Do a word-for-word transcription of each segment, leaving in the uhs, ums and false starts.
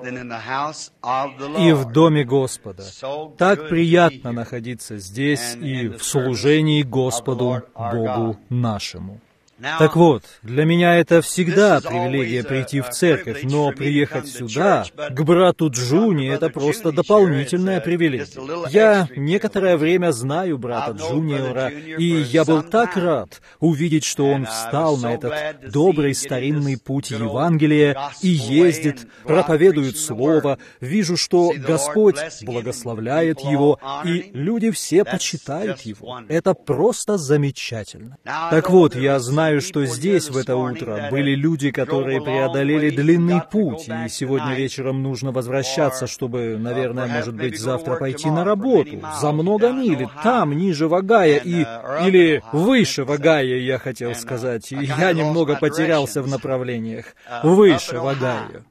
и в доме Господа. Так приятно находиться здесь и в служении Господу Богу нашему. Так вот, для меня это всегда привилегия прийти в церковь, но приехать сюда, к брату Джуни, это просто дополнительная привилегия. Я некоторое время знаю брата Джуниора, и я был так рад увидеть, что он встал на этот добрый старинный путь Евангелия и ездит, проповедует Слово, вижу, что Господь благословляет его, и люди все почитают его. Это просто замечательно. Так вот, я знаю, что здесь в это утро были люди, которые преодолели длинный путь, и сегодня вечером нужно возвращаться, чтобы, наверное, может быть, завтра пойти на работу. За много миль, там, ниже Вагая, и... или выше Вагая, я хотел сказать. Я немного потерялся в направлениях. Выше Вагая.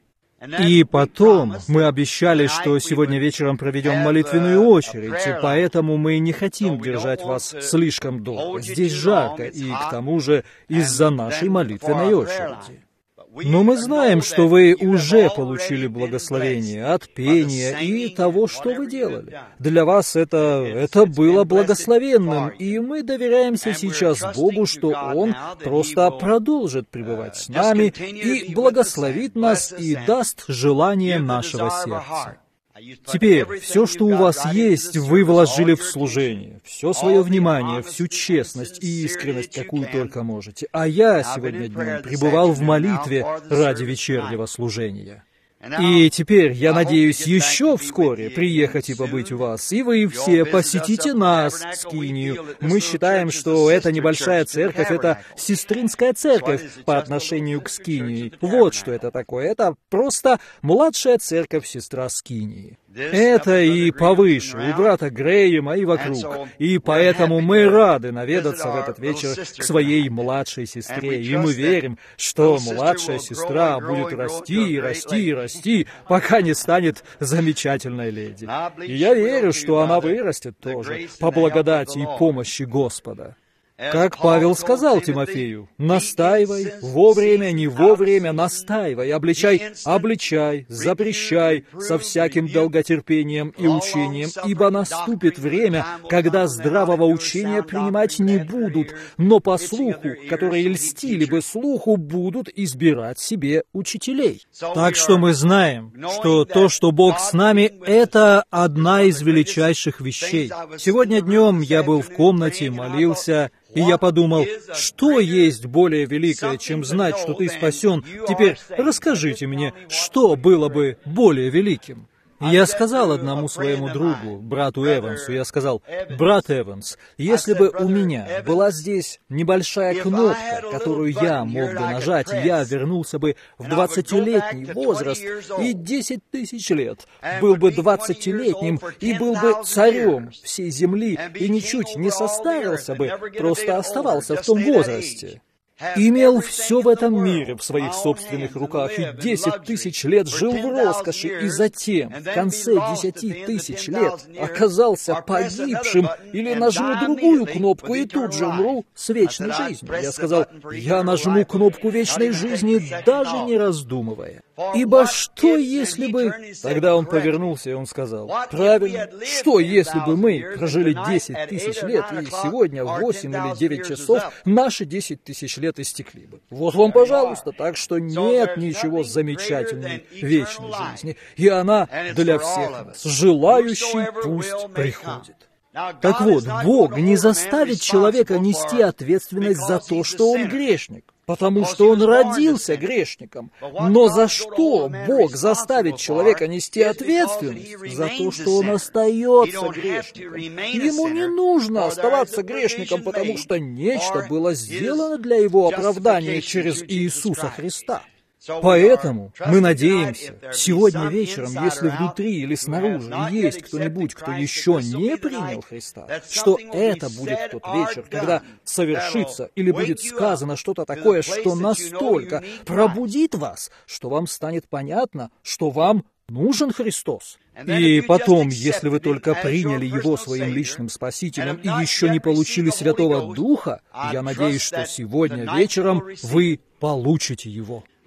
И потом мы обещали, что сегодня вечером проведем молитвенную очередь, и поэтому мы не хотим держать вас слишком долго. Здесь жарко, и к тому же из-за нашей молитвенной очереди. Но мы знаем, что вы уже получили благословение от пения и того, что вы делали. Для вас это, это было благословенным, и мы доверяемся сейчас Богу, что Он просто продолжит пребывать с нами и благословит нас и даст желание нашего сердца. Теперь, все, что у вас есть, вы вложили в служение. Все свое внимание, всю честность и искренность, какую только можете. А я сегодня днем пребывал в молитве ради вечернего служения. И теперь, я надеюсь, еще вскоре приехать и побыть у вас, и вы все посетите нас, Скинию. Мы считаем, что эта небольшая церковь — это сестринская церковь по отношению к Скинии. Вот что это такое. Это просто младшая церковь сестра Скинии. Это и повыше, у брата Грэема и вокруг. И поэтому мы рады наведаться в этот вечер к своей младшей сестре. И мы верим, что младшая сестра будет расти и расти и расти, пока не станет замечательной леди. И я верю, что она вырастет тоже, по благодати и помощи Господа. Как Павел сказал Тимофею, настаивай, вовремя, не вовремя, настаивай, обличай, обличай, запрещай со всяким долготерпением и учением, ибо наступит время, когда здравого учения принимать не будут, но по слуху, которые льстили бы слуху, будут избирать себе учителей. Так что мы знаем, что то, что Бог с нами, это одна из величайших вещей. Сегодня днем я был в комнате, молился, и я подумал, что есть более великое, чем знать, что ты спасен? Теперь расскажите мне, что было бы более великим? Я сказал одному своему другу, брату Эвансу, я сказал, брат Эванс, если бы у меня была здесь небольшая кнопка, которую я мог бы нажать, я вернулся бы в двадцатилетний возраст и десять тысяч лет, был бы двадцатилетним и был бы царем всей земли и ничуть не состарился бы, просто оставался в том возрасте. Имел все в этом мире в своих собственных руках и десять тысяч лет жил в роскоши, и затем, в конце десяти тысяч лет, оказался погибшим, или нажму другую кнопку и тут же умру с вечной жизнью. Я сказал, я нажму кнопку вечной жизни, даже не раздумывая. Ибо что, если бы... Тогда он повернулся, и он сказал, правильно, что, если бы мы прожили десять тысяч лет, и сегодня в восемь или девять часов наши десять тысяч лет истекли бы. Вот вам, пожалуйста. Так что нет ничего замечательней вечной жизни. И она для всех нас. Желающий пусть приходит. Так вот, Бог не заставит человека нести ответственность за то, что он грешник, потому что он родился грешником. Но за что Бог заставит человека нести ответственность? За то, что он остается грешником. Ему не нужно оставаться грешником, потому что нечто было сделано для его оправдания через Иисуса Христа. Поэтому мы надеемся, сегодня вечером, если внутри или снаружи есть кто-нибудь, кто еще не принял Христа, что это будет тот вечер, когда совершится или будет сказано что-то такое, что настолько пробудит вас, что вам станет понятно, что вам нужен Христос. И потом, если вы только приняли Его своим личным Спасителем и еще не получили Святого Духа, я надеюсь, что сегодня вечером вы получите Его.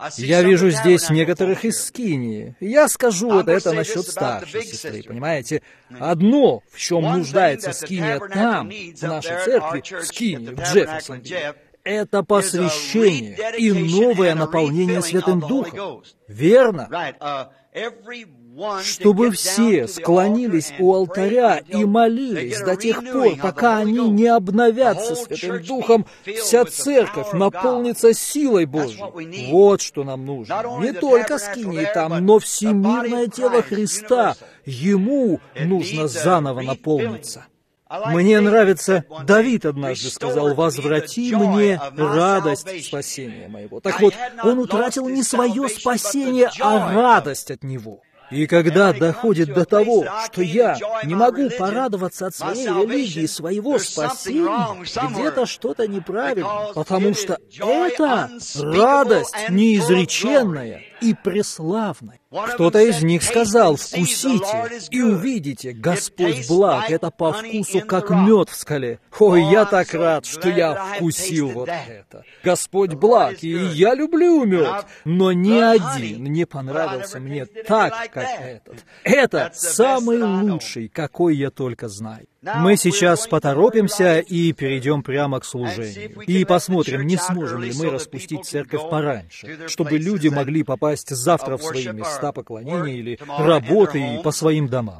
Я вижу здесь некоторых из Скинии. Я скажу вот это насчет старшей сестры, понимаете? Одно, в чем нуждается Скиния там, в нашей церкви, в Скинии, в Джефферсонвилле, это посвящение и новое наполнение Святым Духом. Верно? Чтобы все склонились у алтаря и молились до тех пор, пока они не обновятся Святым Духом, вся церковь наполнится силой Божьей. Вот что нам нужно. Не только Скинии там, но всемирное тело Христа. Ему нужно заново наполниться. Мне нравится, Давид однажды сказал: «Возврати мне радость спасения моего». Так вот, он утратил не свое спасение, а радость от него. И когда доходит до того, что я не могу порадоваться от своей религии, своего спасения, где-то что-то неправильно, потому что это радость неизреченная и преславная. Кто-то из них сказал: «Вкусите и увидите, Господь благ, это по вкусу, как мед в скале». Ой, я так рад, что я вкусил вот это. Господь благ, и я люблю мед, но ни один не понравился мне так, как этот. Это самый лучший, какой я только знаю. Мы сейчас поторопимся и перейдем прямо к служению. И посмотрим, не сможем ли мы распустить церковь пораньше, чтобы люди могли попасть завтра в свои места поклонения или работы и по своим домам.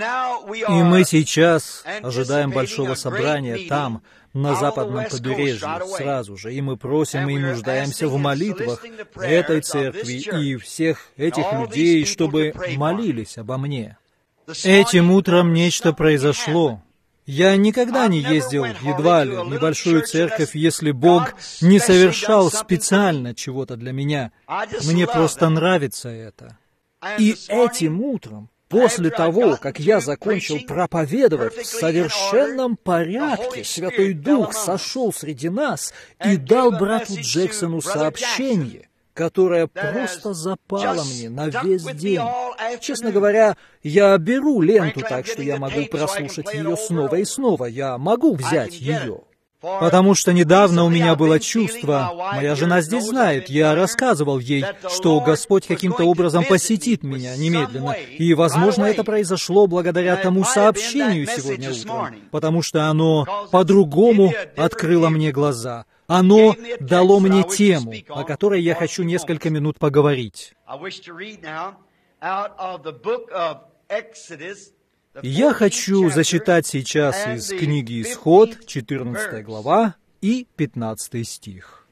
И мы сейчас ожидаем большого собрания там, на западном побережье, сразу же, и мы просим и нуждаемся в молитвах этой церкви и всех этих людей, чтобы молились обо мне. Этим утром нечто произошло. Я никогда не ездил, едва ли, в небольшую церковь, если Бог не совершал специально чего-то для меня. Мне просто нравится это. И этим утром, после того, как я закончил проповедовать, в совершенном порядке Святой Дух сошел среди нас и дал брату Джексону сообщение, которое просто запало мне на весь день. Честно говоря, я беру ленту так, что я могу прослушать ее снова и снова. Я могу взять ее. Потому что недавно у меня было чувство, моя жена здесь знает, я рассказывал ей, что Господь каким-то образом посетит меня немедленно, и, возможно, это произошло благодаря тому сообщению сегодня утром, потому что оно по-другому открыло мне глаза. Оно дало мне тему, о которой я хочу несколько минут поговорить. Я хочу зачитать сейчас из книги «Исход», четырнадцатая глава и пятнадцатый стих.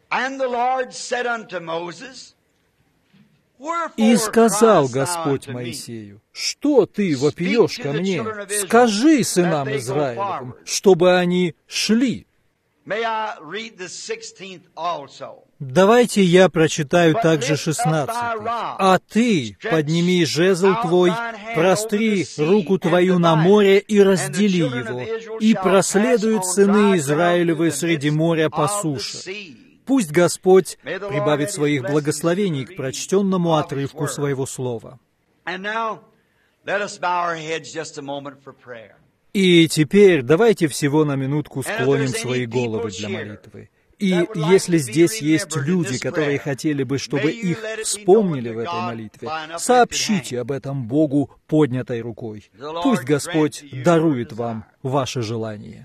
«И сказал Господь Моисею: что ты вопиешь ко мне? Скажи сынам Израилевым, чтобы они шли». Давайте я прочитаю также шестнадцатый. «А ты подними жезл твой, простри руку твою на море и раздели его, и проследуют сыны Израилевы среди моря по суше». Пусть Господь прибавит своих благословений к прочтенному отрывку своего слова. И теперь давайте всего на минутку склоним свои головы для молитвы. И если здесь есть люди, которые хотели бы, чтобы их вспомнили в этой молитве, сообщите об этом Богу поднятой рукой. Пусть Господь дарует вам ваше желание.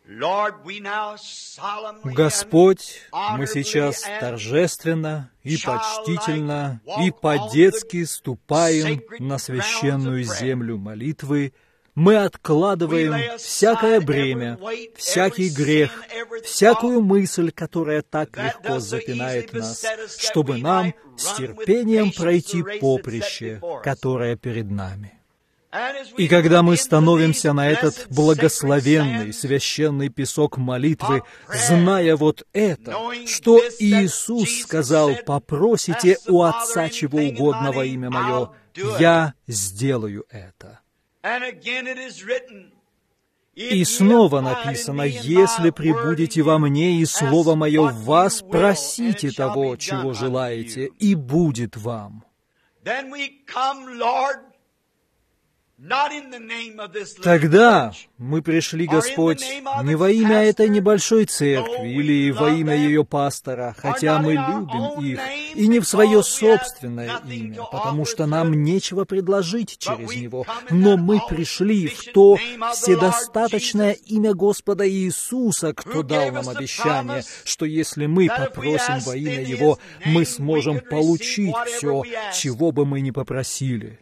Господь, мы сейчас торжественно и почтительно и по-детски ступаем на священную землю молитвы. Мы откладываем всякое бремя, всякий грех, всякую мысль, которая так легко запинает нас, чтобы нам с терпением пройти поприще, которое перед нами. И когда мы становимся на этот благословенный священный песок молитвы, зная вот это, что Иисус сказал: «Попросите у Отца чего угодно во имя Мое, я сделаю это». И снова написано: «Если пребудете во мне, и Слово Мое в вас, просите того, чего желаете, и будет вам». Тогда мы пришли, Господь, не во имя этой небольшой церкви или во имя ее пастора, хотя мы любим их, и не в свое собственное имя, потому что нам нечего предложить через него, но мы пришли в то вседостаточное имя Господа Иисуса, кто дал нам обещание, что если мы попросим во имя Его, мы сможем получить все, чего бы мы ни попросили.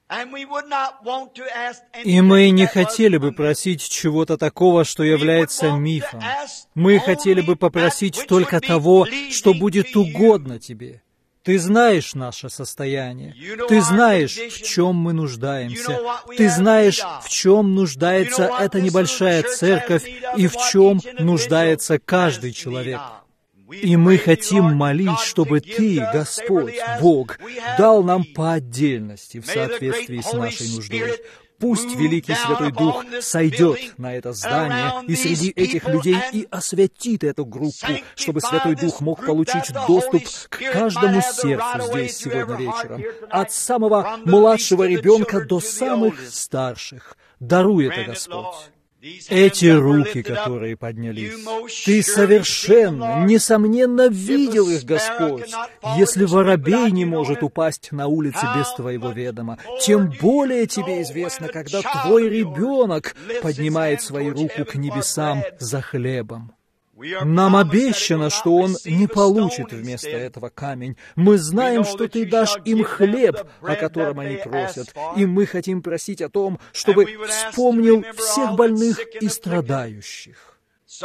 И мы не хотели бы просить чего-то такого, что является мифом. Мы хотели бы попросить только того, что будет угодно Тебе. Ты знаешь наше состояние. Ты знаешь, в чем мы нуждаемся. Ты знаешь, в чем нуждается эта небольшая церковь и в чем нуждается каждый человек. И мы хотим молить, чтобы Ты, Господь, Бог, дал нам по отдельности в соответствии с нашей нуждой. Пусть Великий Святой Дух сойдет на это здание и среди этих людей и освятит эту группу, чтобы Святой Дух мог получить доступ к каждому сердцу здесь сегодня вечером, от самого младшего ребенка до самых старших. Даруй это, Господь. Эти руки, которые поднялись, Ты совершенно, несомненно, видел их, Господь. Если воробей не может упасть на улице без Твоего ведома, тем более Тебе известно, когда Твой ребенок поднимает свою руку к небесам за хлебом. Нам обещано, что он не получит вместо этого камень. Мы знаем, что Ты дашь им хлеб, о котором они просят, и мы хотим просить о том, чтобы вспомнил всех больных и страдающих.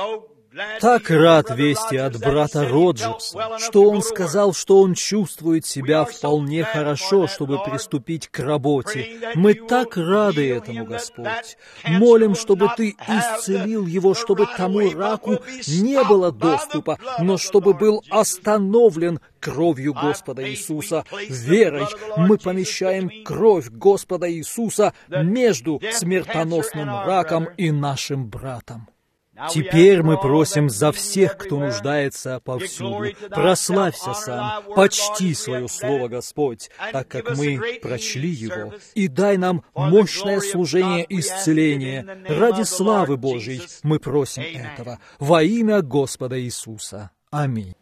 Так рад вести от брата Роджерса, что он сказал, что он чувствует себя вполне хорошо, чтобы приступить к работе. Мы так рады этому, Господь. Молим, чтобы Ты исцелил его, чтобы тому раку не было доступа, но чтобы был остановлен кровью Господа Иисуса. Верой мы помещаем кровь Господа Иисуса между смертоносным раком и нашим братом. Теперь мы просим за всех, кто нуждается повсюду. Прославься сам, почти свое слово, Господь, так как мы прочли его, и дай нам мощное служение исцеления. Ради славы Божьей мы просим этого во имя Господа Иисуса. Аминь.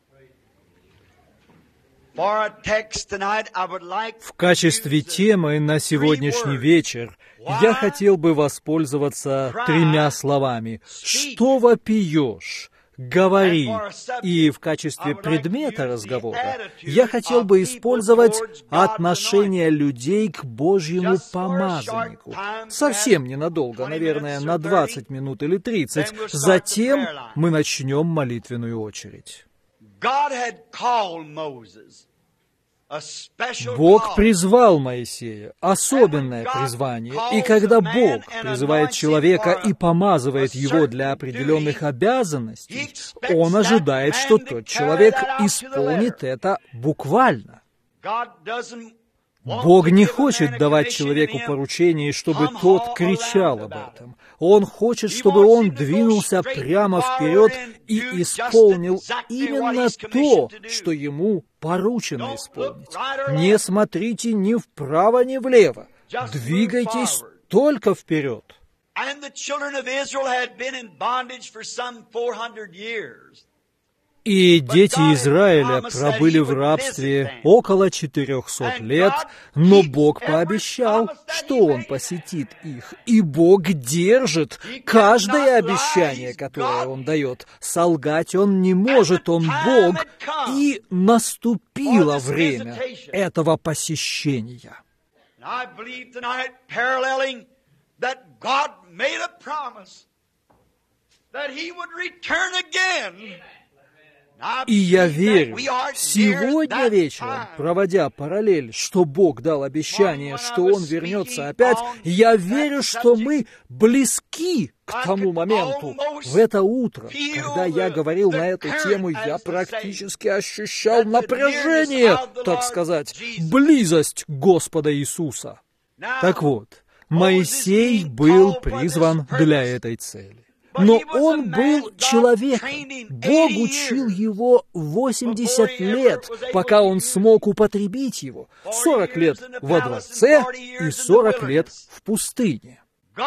В качестве темы на сегодняшний вечер я хотел бы воспользоваться тремя словами. «Что вопиешь? Говори». И в качестве предмета разговора я хотел бы использовать отношение людей к Божьему помазаннику. Совсем ненадолго, наверное, на двадцать минут или тридцать. Затем мы начнем молитвенную очередь. Бог призвал Моисея, особенное призвание, и когда Бог призывает человека и помазывает его для определенных обязанностей, Он ожидает, что тот человек исполнит это буквально. Бог не хочет давать человеку поручение, чтобы тот кричал об этом. Он хочет, чтобы он двинулся прямо вперед и исполнил именно то, что ему поручено исполнить. Не смотрите ни вправо, ни влево. Двигайтесь только вперед. И дети Израиля пробыли в рабстве около четырехсот лет, но Бог пообещал, что Он посетит их. И Бог держит каждое обещание, которое Он дает. Солгать Он не может, Он Бог. И наступило время этого посещения. И я верю, сегодня вечером, проводя параллель, что Бог дал обещание, что Он вернется опять, я верю, что мы близки к тому моменту. В это утро, когда я говорил на эту тему, я практически ощущал напряжение, так сказать, близость Господа Иисуса. Так вот, Моисей был призван для этой цели. Но он был человеком. Бог учил его восемьдесят лет, пока он смог употребить его. сорок лет во дворце и сорок лет в пустыне.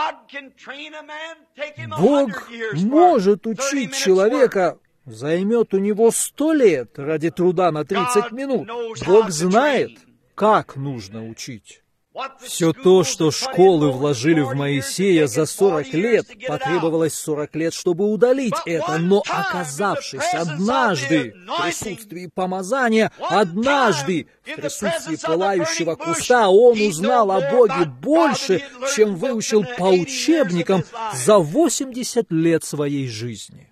Бог может учить человека. Займет у него сто лет ради труда на тридцать минут. Бог знает, как нужно учить. Все то, что школы вложили в Моисея за сорок лет, потребовалось сорок лет, чтобы удалить это. Но оказавшись однажды в присутствии помазания, однажды в присутствии пылающего куста, он узнал о Боге больше, чем выучил по учебникам за восемьдесят лет своей жизни.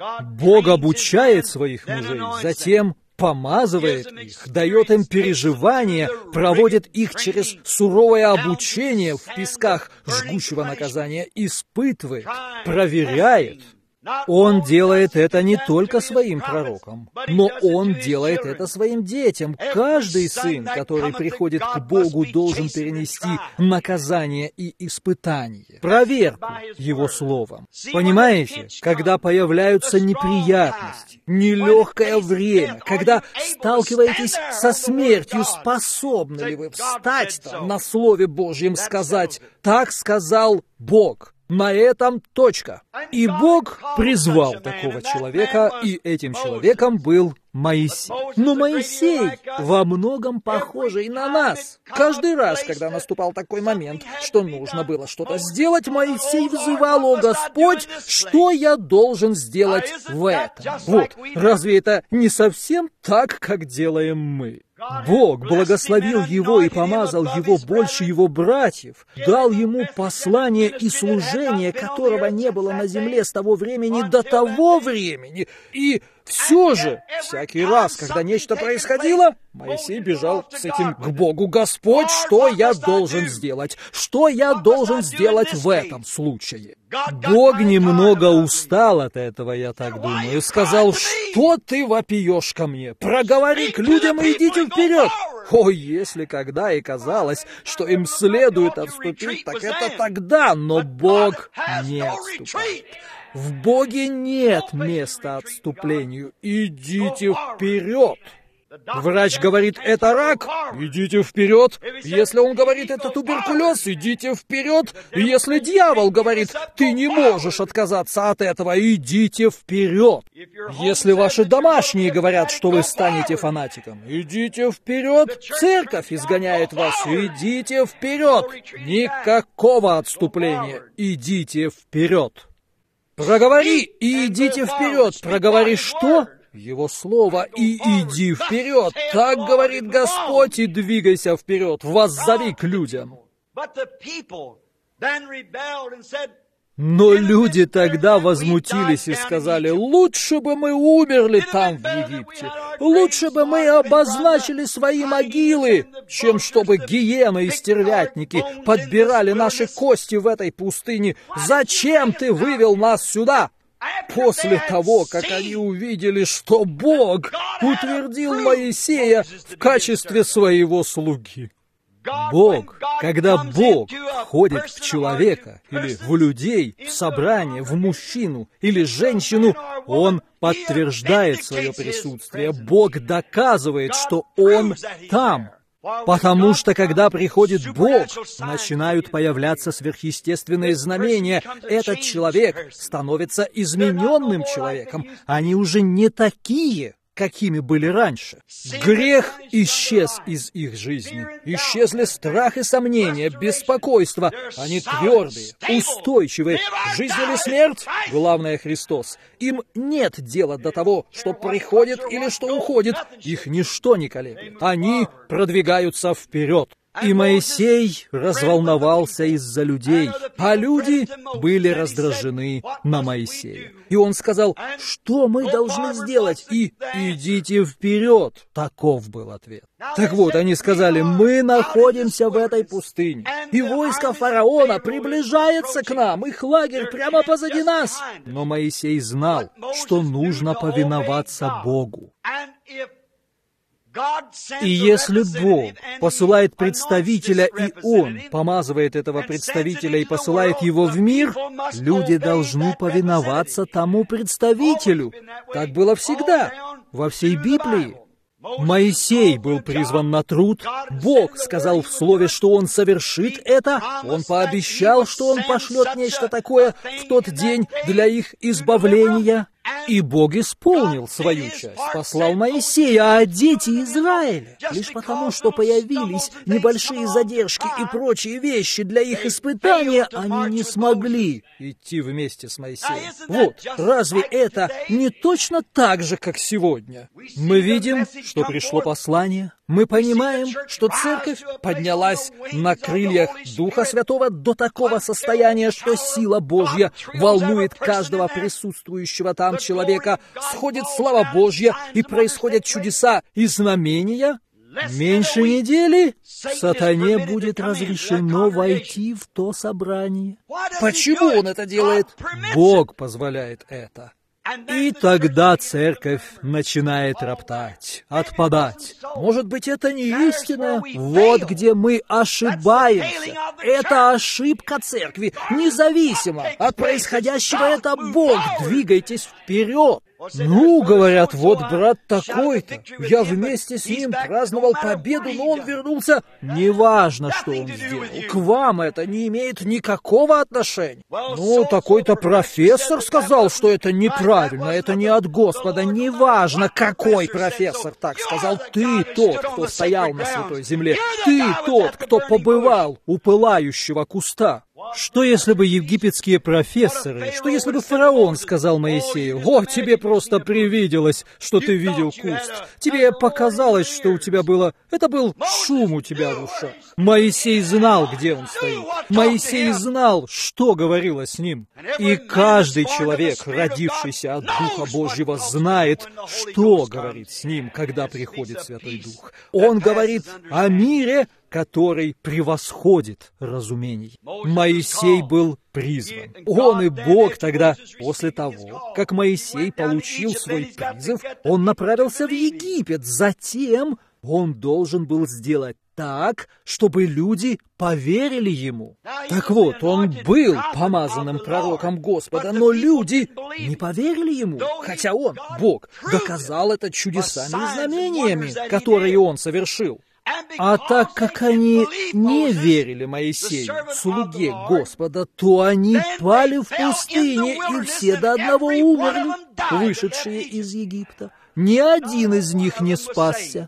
Бог обучает своих мужей, затем помазывает их, дает им переживания, проводит их через суровое обучение в песках жгучего наказания, испытывает, проверяет. Он делает это не только своим пророкам, но он делает это своим детям. Каждый сын, который приходит к Богу, должен перенести наказание и испытание, проверку Его словом. Понимаете, когда появляются неприятности, нелегкое время, когда сталкиваетесь со смертью, способны ли вы встать там на Слове Божьем, сказать «Так сказал Бог». На этом точка. И Бог призвал такого человека, и этим человеком был Моисей. Но Моисей во многом похожий на нас. Каждый раз, когда наступал такой момент, что нужно было что-то сделать, Моисей взывал: «О Господь, что я должен сделать в этом?» Вот, разве это не совсем так, как делаем мы? Бог благословил его и помазал его больше его братьев, дал ему послание и служение, которого не было на земле с того времени до того времени. И все же, всякий раз, когда нечто происходило, Моисей бежал с этим к Богу: «Господь, что я должен сделать? Что я должен сделать в этом случае?» Бог немного устал от этого, я так думаю, сказал: «Что ты вопиешь ко мне? Проговори к людям и идите вперед!» О, если когда и казалось, что им следует отступить, так это тогда, но Бог не отступает. В Боге нет места отступлению. Идите вперед. Врач говорит: это рак, идите вперед. Если он говорит: это туберкулез, идите вперед. Если дьявол говорит: ты не можешь отказаться от этого, идите вперед. Если ваши домашние говорят, что вы станете фанатиком, идите вперед. Церковь изгоняет вас, идите вперед. Никакого отступления, идите вперед. Проговори и идите вперед. Проговори что? Его слово, и иди вперед. Так говорит Господь, и двигайся вперед. Воззови к людям. Но люди тогда возмутились и сказали: лучше бы мы умерли там, в Египте. Лучше бы мы обозначили свои могилы, чем чтобы гиены и стервятники подбирали наши кости в этой пустыне. Зачем ты вывел нас сюда? После того, как они увидели, что Бог утвердил Моисея в качестве своего слуги. Бог, когда Бог входит в человека или в людей, в собрание, в мужчину или женщину, Он подтверждает свое присутствие. Бог доказывает, что Он там. Потому что, когда приходит Бог, начинают появляться сверхъестественные знамения. Этот человек становится измененным человеком. Они уже не такие, какими были раньше. Грех исчез из их жизни. Исчезли страх и сомнения, беспокойство. Они твердые, устойчивые. Жизнь или смерть? Главное — Христос. Им нет дела до того, что приходит или что уходит. Их ничто не колеблет. Они продвигаются вперед. И Моисей разволновался из-за людей, а люди были раздражены на Моисея. И он сказал: что мы должны сделать? И идите вперед. Таков был ответ. Так вот, они сказали: мы находимся в этой пустыне, и войско фараона приближается к нам, их лагерь прямо позади нас. Но Моисей знал, что нужно повиноваться Богу. И если Бог посылает представителя, и Он помазывает этого представителя и посылает его в мир, люди должны повиноваться тому представителю. Так было всегда, во всей Библии. Моисей был призван на труд. Бог сказал в Слове, что он совершит это. Он пообещал, что он пошлет нечто такое в тот день для их избавления. И Бог исполнил свою часть, послал Моисея, а дети Израиля, лишь потому, что появились небольшие задержки и прочие вещи для их испытания, они не смогли идти вместе с Моисеем. Вот, разве это не точно так же, как сегодня? Мы видим, что пришло послание, мы понимаем, что церковь поднялась на крыльях Духа Святого до такого состояния, что сила Божья волнует каждого присутствующего там человека, сходит слава Божья, и происходят чудеса и знамения. Меньше недели сатане будет разрешено войти в то собрание. Почему он это делает? Бог позволяет это. И тогда церковь начинает роптать, отпадать. Может быть, это не истина? Вот где мы ошибаемся. Это ошибка церкви. Независимо от происходящего, это Бог. Двигайтесь вперед. Ну, говорят, вот брат такой-то, я вместе с ним праздновал победу, но он вернулся. Неважно, что он сделал. К вам это не имеет никакого отношения. Ну, такой-то профессор сказал, что это неправильно, это не от Господа. Неважно, какой профессор так сказал. Ты тот, кто стоял на святой земле. Ты тот, кто побывал у пылающего куста. Что если бы египетские профессоры, что если бы фараон сказал Моисею: «О, тебе просто привиделось, что ты видел куст. Тебе показалось, что у тебя было... Это был шум у тебя в ушах». Моисей знал, где он стоит. Моисей знал, что говорило с ним. И каждый человек, родившийся от Духа Божьего, знает, что говорит с ним, когда приходит Святой Дух. Он говорит о мире, который превосходит разумений. Моисей был призван. Он и Бог тогда, после того, как Моисей получил свой призыв, он направился в Египет. Затем он должен был сделать так, чтобы люди поверили ему. Так вот, он был помазанным пророком Господа, но люди не поверили ему, хотя он, Бог, доказал это чудесами и знамениями, которые он совершил. А так как они не верили Моисею, слуге Господа, то они пали в пустыне, и все до одного умерли, вышедшие из Египта. Ни один из них не спасся.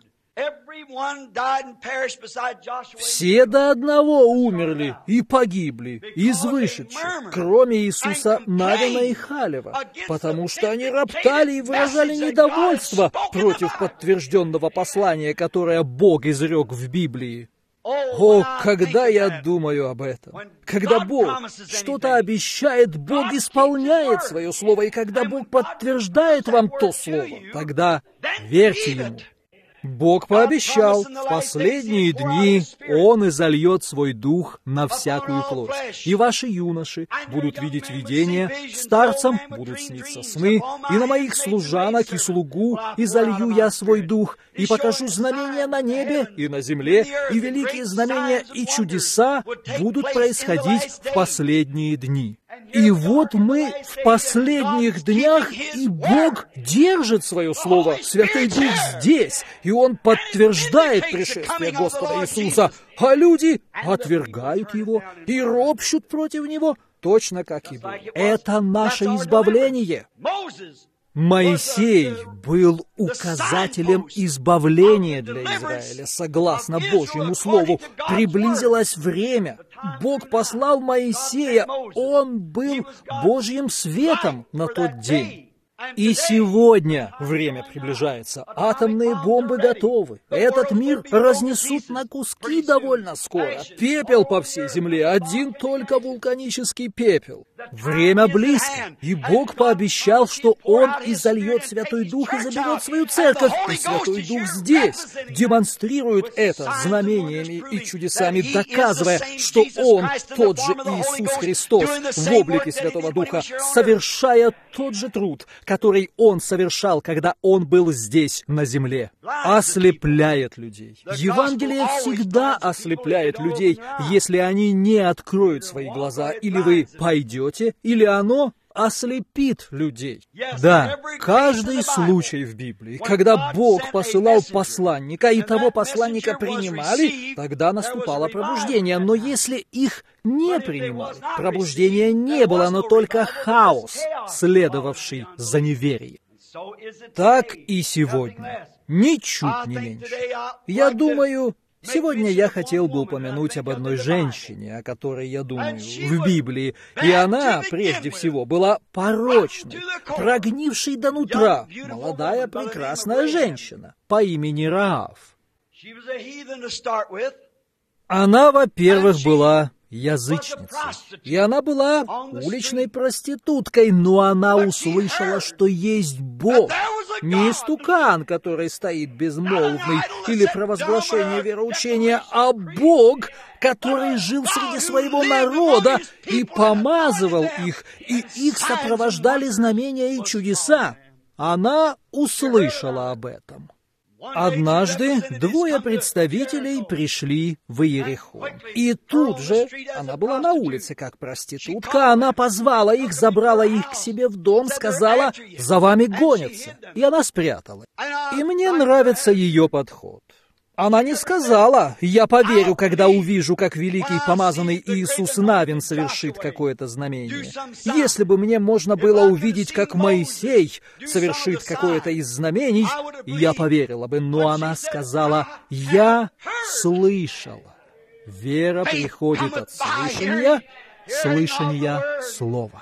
Все до одного умерли и погибли из вышедших, кроме Иисуса Навина и Халева, потому что они роптали и выражали недовольство против подтвержденного послания, которое Бог изрек в Библии. О, когда я думаю об этом, когда Бог что-то обещает, Бог исполняет свое слово, и когда Бог подтверждает вам то слово, тогда верьте Ему. Бог пообещал, в последние дни Он изольет свой дух на всякую плоть. И ваши юноши будут видеть видения, старцам будут сниться сны, и на моих служанок и слугу изолью я свой дух, и покажу знамения на небе и на земле, и великие знамения и чудеса будут происходить в последние дни. И вот мы в последних днях, и Бог держит свое слово. Святой Дух здесь, и Он подтверждает пришествие Господа Иисуса, а люди отвергают Его и ропщут против Него, точно как и Бог. Это наше избавление. Моисей был указателем избавления для Израиля, согласно Божьему Слову. Приблизилось время. Бог послал Моисея. Он был Божьим светом на тот день. И сегодня время приближается. Атомные бомбы готовы. Этот мир разнесут на куски довольно скоро. Пепел по всей земле, один только вулканический пепел. Время близко, и Бог пообещал, что Он изольет Святой Дух и заберет свою церковь. И Святой Дух здесь демонстрирует это знамениями и чудесами, доказывая, что Он тот же Иисус Христос в облике Святого Духа, совершая тот же труд, который Он совершал, когда Он был здесь, на земле. Ослепляет людей. Евангелие всегда ослепляет людей, если они не откроют свои глаза. Или вы пойдете, или оно ослепит людей. Да, каждый случай в Библии, когда Бог посылал посланника, и того посланника принимали, тогда наступало пробуждение. Но если их не принимали, пробуждения не было, но только хаос, следовавший за неверием. Так и сегодня. Ничуть не меньше. Я думаю, сегодня я хотел бы упомянуть об одной женщине, о которой я думаю в Библии, и она, прежде всего, была порочной, прогнившей до нутра, молодая прекрасная женщина по имени Раав. Она, во-первых, была язычницей, и она была уличной проституткой, но она услышала, что есть Бог, не истукан, который стоит безмолвный, или провозглашение вероучения, а Бог, который жил среди своего народа и помазывал их, и их сопровождали знамения и чудеса. Она услышала об этом. Однажды двое представителей пришли в Иерихон. И тут же, она была на улице как проститутка, она позвала их, забрала их к себе в дом, сказала: «За вами гонятся». И она спряталась. И мне нравится ее подход. Она не сказала: «Я поверю, когда увижу, как великий помазанный Иисус Навин совершит какое-то знамение». Если бы мне можно было увидеть, как Моисей совершит какое-то из знамений, я поверила бы. Но она сказала: «Я слышала». Вера приходит от слышания, слышания слова.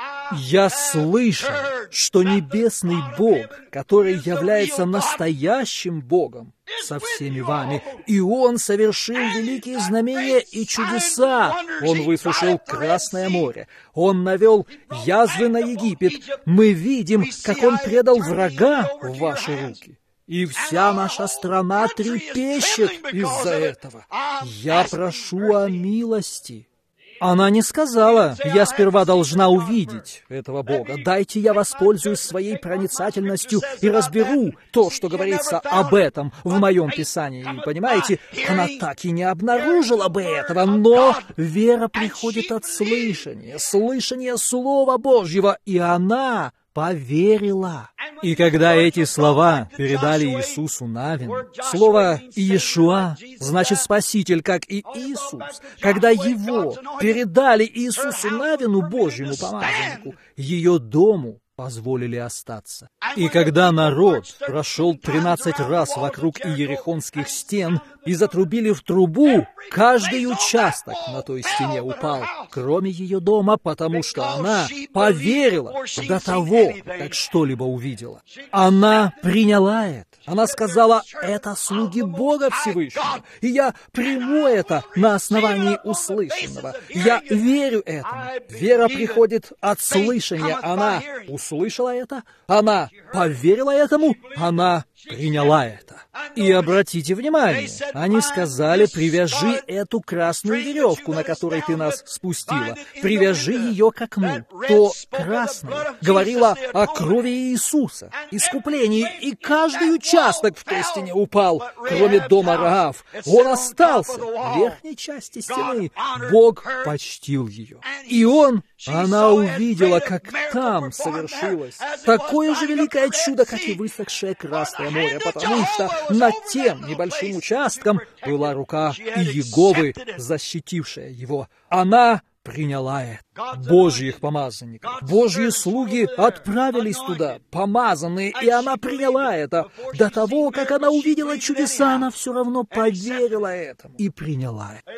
Я слышал, что небесный Бог, который является настоящим Богом, со всеми вами, и Он совершил великие знамения и чудеса. Он высушил Красное море, Он навел язвы на Египет. Мы видим, как Он предал врага в ваши руки. И вся наша страна трепещет из-за этого. Я прошу о милости. Она не сказала: «Я сперва должна увидеть этого Бога. Дайте я воспользуюсь своей проницательностью и разберу то, что говорится об этом в моем Писании». Понимаете, она так и не обнаружила бы этого, но вера приходит от слышания, слышания Слова Божьего, и она поверила. И когда эти слова передали Иисусу Навин, слово «Иешуа» значит «Спаситель», как и Иисус. Когда его передали Иисусу Навину, Божьему помазаннику, ее дому позволили остаться. И когда народ прошел тринадцать раз вокруг иерихонских стен и затрубили в трубу, каждый участок на той стене упал, кроме ее дома, потому что она поверила до того, как что-либо увидела. Она приняла это. Она сказала: «Это слуги Бога Всевышнего, и я приму это на основании услышанного. Я верю этому». Вера приходит от слышания. Она услышала это, она поверила этому, она приняла это. И обратите внимание, они сказали: «Привяжи эту красную веревку, на которой ты нас спустила, привяжи ее к окну». То красное говорило о крови Иисуса, искуплении, и каждый участок в той стене упал, кроме дома Раав. Он остался в верхней части стены. Бог почтил ее. И он, она увидела, как там совершилось такое же великое чудо, как и высохшее Красное море, потому что над тем небольшим участком была рука Иеговы, защитившая его. Она приняла это. Божьих помазанников. Божьи слуги отправились туда, помазанные, и она приняла это. До того, как она увидела чудеса, она все равно поверила этому и приняла это.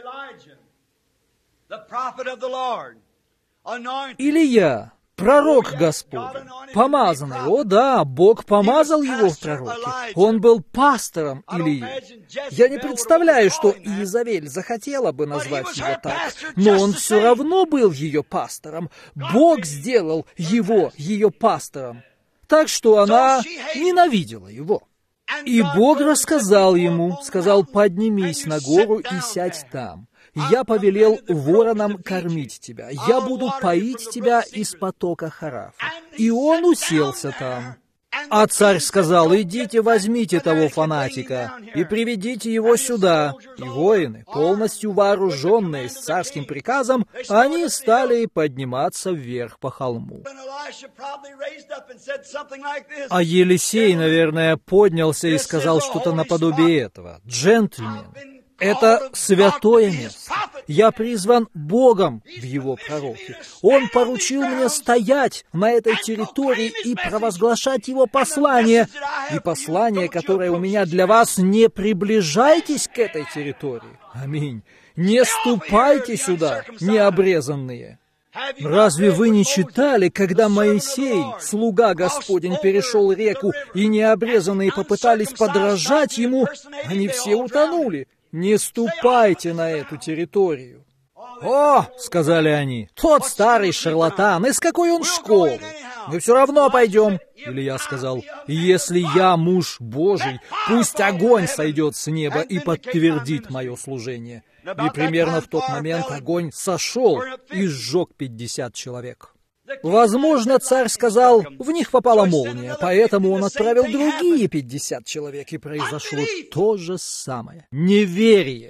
Илия, пророк Господень, помазанный. О да, Бог помазал его в пророке. Он был пастором Илии. Я не представляю, что Иезавель захотела бы назвать его так, но он все равно был ее пастором. Бог сделал его ее пастором, так что она ненавидела его. И Бог рассказал ему, сказал: «Поднимись на гору и сядь там. Я повелел воронам кормить тебя. Я буду поить тебя из потока Харафа». И он уселся там. А царь сказал: «Идите, возьмите того фанатика и приведите его сюда». И воины, полностью вооруженные с царским приказом, они стали подниматься вверх по холму. А Елисей, наверное, поднялся и сказал что-то наподобие этого: «Джентльмен, это святое место. Я призван Богом в Его пророке. Он поручил мне стоять на этой территории и провозглашать Его послание. И послание, которое у меня для вас: не приближайтесь к этой территории. Аминь. Не ступайте сюда, необрезанные». Разве вы не читали, когда Моисей, слуга Господень, перешел реку, и необрезанные попытались подражать ему, они все утонули? Не ступайте на эту территорию. «О, — сказали они, — тот старый шарлатан, из какой он школы? Мы все равно пойдем». Или я сказал: «Если я муж Божий, пусть огонь сойдет с неба и подтвердит мое служение». И примерно в тот момент огонь сошел и сжег пятьдесят человек. Возможно, царь сказал: «В них попала молния», поэтому он отправил другие пятьдесят человек, и произошло то же самое. Неверие.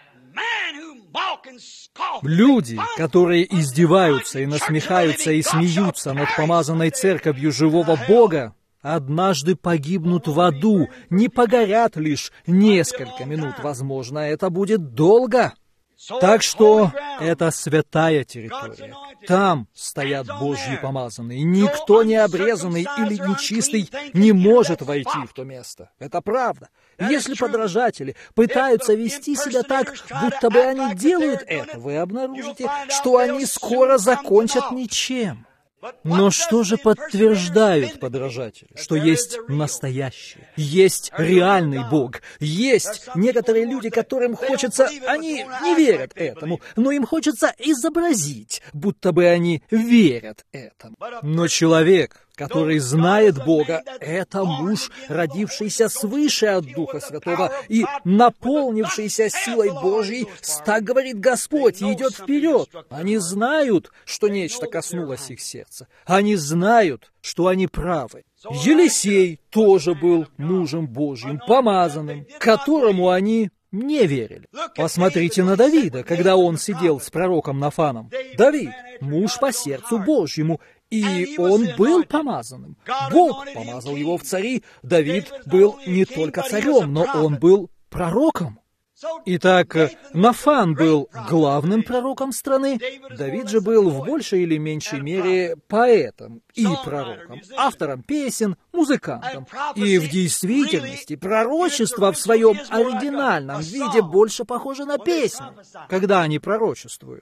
Люди, которые издеваются и насмехаются и смеются над помазанной церковью живого Бога, однажды погибнут в аду, не погорят лишь несколько минут. Возможно, это будет долго. Так что это святая территория. Там стоят Божьи помазанные. Никто не обрезанный или нечистый не может войти в то место. Это правда. Если подражатели пытаются вести себя так, будто бы они делают это, вы обнаружите, что они скоро закончат ничем. Но что же подтверждают подражатели? Что есть настоящий, есть реальный Бог, есть некоторые люди, которым хочется, они не верят этому, но им хочется изобразить, будто бы они верят этому. Но человек, который знает Бога, это муж, родившийся свыше от Духа Святого и наполнившийся силой Божьей, так говорит Господь, и идет вперед. Они знают, что нечто коснулось их сердца. Они знают, что они правы. Елисей тоже был мужем Божьим, помазанным, которому они не верили. Посмотрите на Давида, когда он сидел с пророком Нафаном. Давид, муж по сердцу Божьему, и он был помазанным. Бог помазал его в цари. Давид был не только царем, но он был пророком. Итак, Нафан был главным пророком страны, Давид же был в большей или меньшей мере поэтом и пророком, автором песен, музыкантом. И в действительности пророчество в своем оригинальном виде больше похоже на песню, когда они пророчествуют.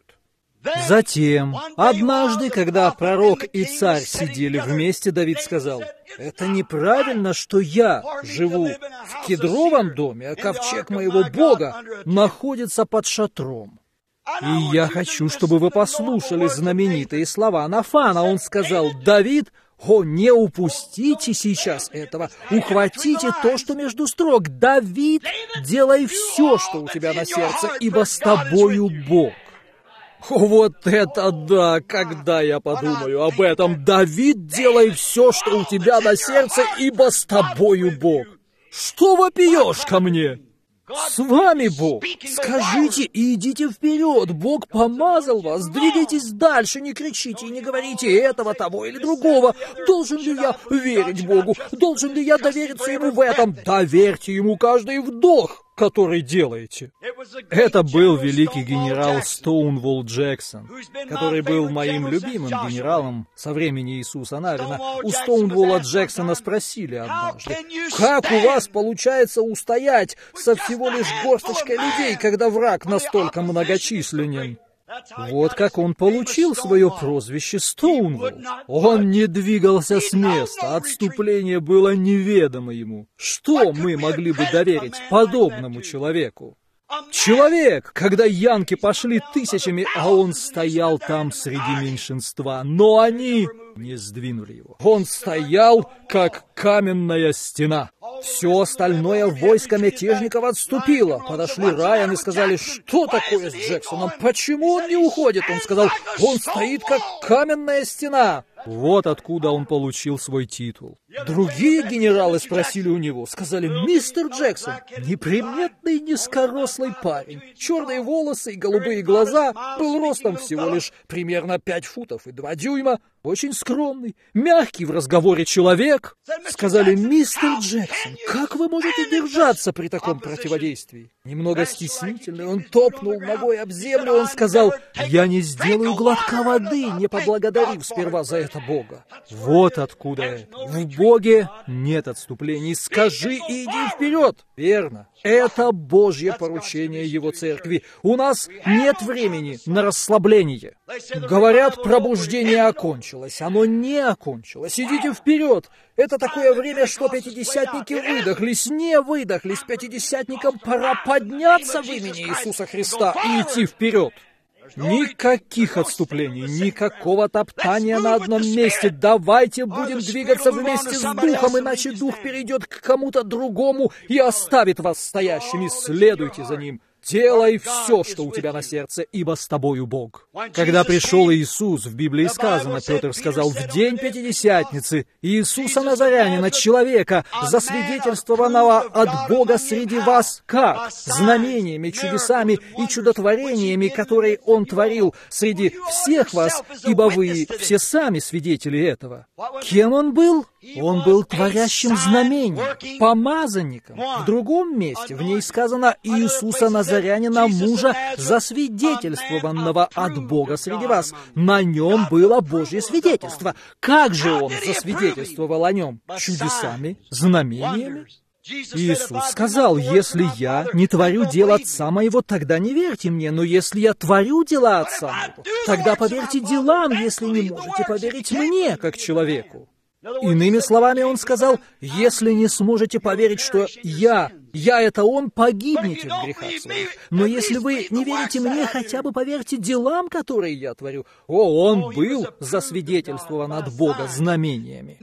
Затем, однажды, когда пророк и царь сидели вместе, Давид сказал: «Это неправильно, что я живу в кедровом доме, а ковчег моего Бога находится под шатром». И я хочу, чтобы вы послушали знаменитые слова Нафана. Он сказал: «Давид, о, не упустите сейчас этого, ухватите то, что между строк. Давид, делай все, что у тебя на сердце, ибо с тобою Бог». Вот это да! Когда я подумаю об этом, Давид, делай все, что у тебя на сердце, ибо с тобою Бог. Что вопиешь ко мне? С вами Бог. Скажите и идите вперед. Бог помазал вас. Двигайтесь дальше, не кричите и не говорите этого, того или другого. Должен ли я верить Богу? Должен ли я довериться Ему в этом? Доверьте Ему каждый вдох, который делаете. Это был великий генерал Стоунволл Джексон, который был моим любимым генералом со времени Иисуса Навина. У Стоунволла Джексона спросили однажды: «Как у вас получается устоять со всего лишь горсточкой людей, когда враг настолько многочисленен?» Вот как он получил свое прозвище Стоунволл. Он не двигался с места, отступление было неведомо ему. Что мы могли бы доверить подобному человеку? Человек, когда янки пошли тысячами, а он стоял там среди меньшинства, но они не сдвинули его. Он стоял, как каменная стена. Все остальное войско мятежников отступило. Подошли Райан и сказали: что такое с Джексоном? Почему он не уходит? Он сказал: он стоит как каменная стена. Вот откуда он получил свой титул. Другие генералы спросили у него, сказали: мистер Джексон, неприметный низкорослый парень, черные волосы и голубые глаза, был ростом всего лишь примерно пять футов и два дюйма, очень скромный, мягкий в разговоре человек. Сказали: мистер Джексон, как вы можете держаться при таком противодействии? Немного стеснительный, он топнул ногой об землю, он сказал: я не сделаю глотка воды, не поблагодарив сперва за это Бога. Вот откуда это. В Боге нет отступлений. Скажи и иди вперед. Верно. Это Божье поручение Его церкви. У нас нет времени на расслабление. Говорят, пробуждение окончилось. Оно не окончилось. Идите вперед. Это такое время, что пятидесятники выдохлись, не выдохлись. Пятидесятникам пора подняться в имени Иисуса Христа и идти вперед. Никаких отступлений, никакого топтания на одном месте. Давайте будем двигаться вместе с Духом, иначе Дух перейдет к кому-то другому и оставит вас стоящими. Следуйте за Ним. Делай все, что у тебя на сердце, ибо с тобою Бог. Когда пришел Иисус, в Библии сказано, Петр сказал: в день Пятидесятницы Иисуса Назарянина, человека, засвидетельствованного от Бога среди вас, как? Знамениями, чудесами и чудотворениями, которые Он творил среди всех вас, ибо вы все сами свидетели этого. Кем Он был? Он был творящим знамением, помазанником. В другом месте в ней сказано: Иисуса Назарянина, мужа, засвидетельствованного от Бога среди вас. На нем было Божье свидетельство. Как же Он засвидетельствовал о нем? Чудесами, знамениями. Иисус сказал: если я не творю дел Отца моего, тогда не верьте мне, но если я творю дела Отца моего, тогда поверьте делам, если не можете поверить мне, как человеку. Иными словами, Он сказал: если не сможете поверить, что я, я это Он, погибнете в грехах своих. Но если вы не верите мне, хотя бы поверьте делам, которые я творю. О, Он был засвидетельствован от Бога знамениями.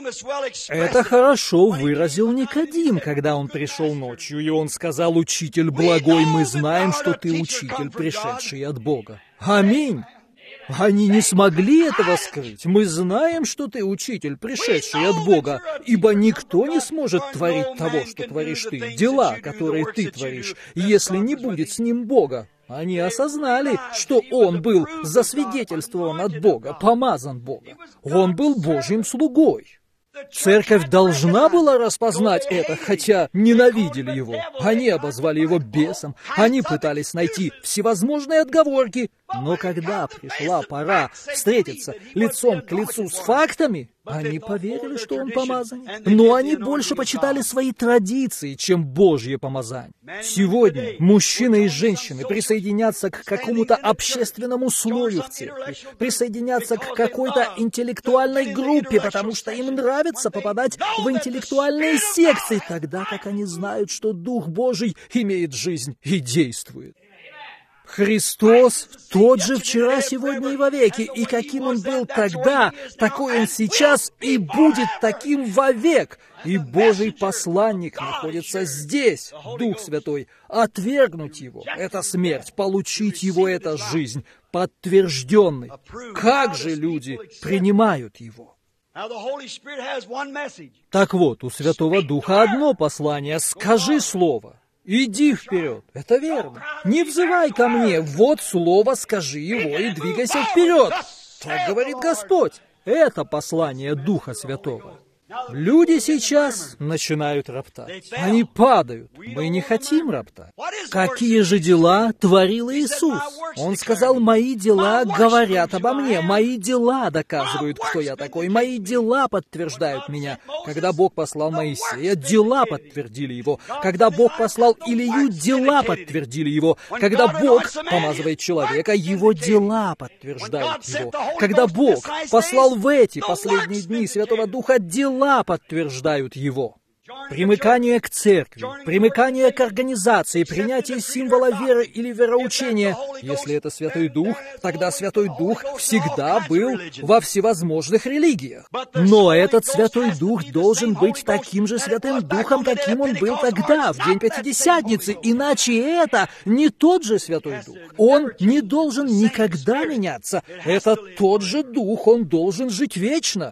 Это хорошо выразил Никодим, когда он пришел ночью, и он сказал: «Учитель благой, мы знаем, что ты учитель, пришедший от Бога». Аминь. Они не смогли этого скрыть. Мы знаем, что ты учитель, пришедший от Бога, ибо никто не сможет творить того, что творишь ты, дела, которые ты творишь, если не будет с ним Бога. Они осознали, что Он был засвидетельствован от Бога, помазан Богом. Он был Божьим слугой. Церковь должна была распознать это, хотя ненавидели его. Они обозвали его бесом, они пытались найти всевозможные отговорки. Но когда пришла пора встретиться лицом к лицу с фактами, они поверили, что он помазанник. Но они больше почитали свои традиции, чем Божье помазание. Сегодня мужчины и женщины присоединятся к какому-то общественному слою в церкви, присоединятся к какой-то интеллектуальной группе, потому что им нравится попадать в интеллектуальные секции, тогда как они знают, что Дух Божий имеет жизнь и действует. Христос тот же вчера, сегодня и вовеки, и каким Он был тогда, такой Он сейчас и будет таким вовек. И Божий посланник находится здесь, Дух Святой. Отвергнуть Его — это смерть, получить Его — это жизнь, подтвержденный. Как же люди принимают Его? Так вот, у Святого Духа одно послание: «Скажи слово». Иди вперед. Это верно. Не взывай ко мне. Вот слово, скажи его и двигайся вперед. Так говорит Господь. Это послание Духа Святого. Люди сейчас начинают роптать. Они падают. Мы не хотим роптать. Какие же дела творил Иисус? Он сказал: «Мои дела говорят обо мне, мои дела доказывают, кто я такой, мои дела подтверждают меня». Когда Бог послал Моисея, дела подтвердили его. Когда Бог послал Илию, дела подтвердили его. Когда Бог помазывает человека, его дела подтверждают его. Когда Бог послал в эти последние дни Святого Духа, дела подтверждают его. примыкание к церкви, примыкание к организации, принятие символа веры или вероучения. Если это Святой Дух, тогда Святой Дух всегда был во всевозможных религиях. Но этот Святой Дух должен быть таким же Святым Духом, каким он был тогда, в день Пятидесятницы, иначе это не тот же Святой Дух. Он не должен никогда меняться. Это тот же Дух, он должен жить вечно.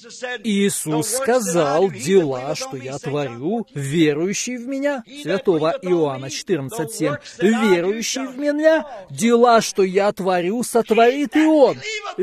Иисус сказал: «Дела, что я творю, верующий в Меня». Святого Иоанна четырнадцать семь. «Верующий в Меня, дела, что я творю, сотворит и Он,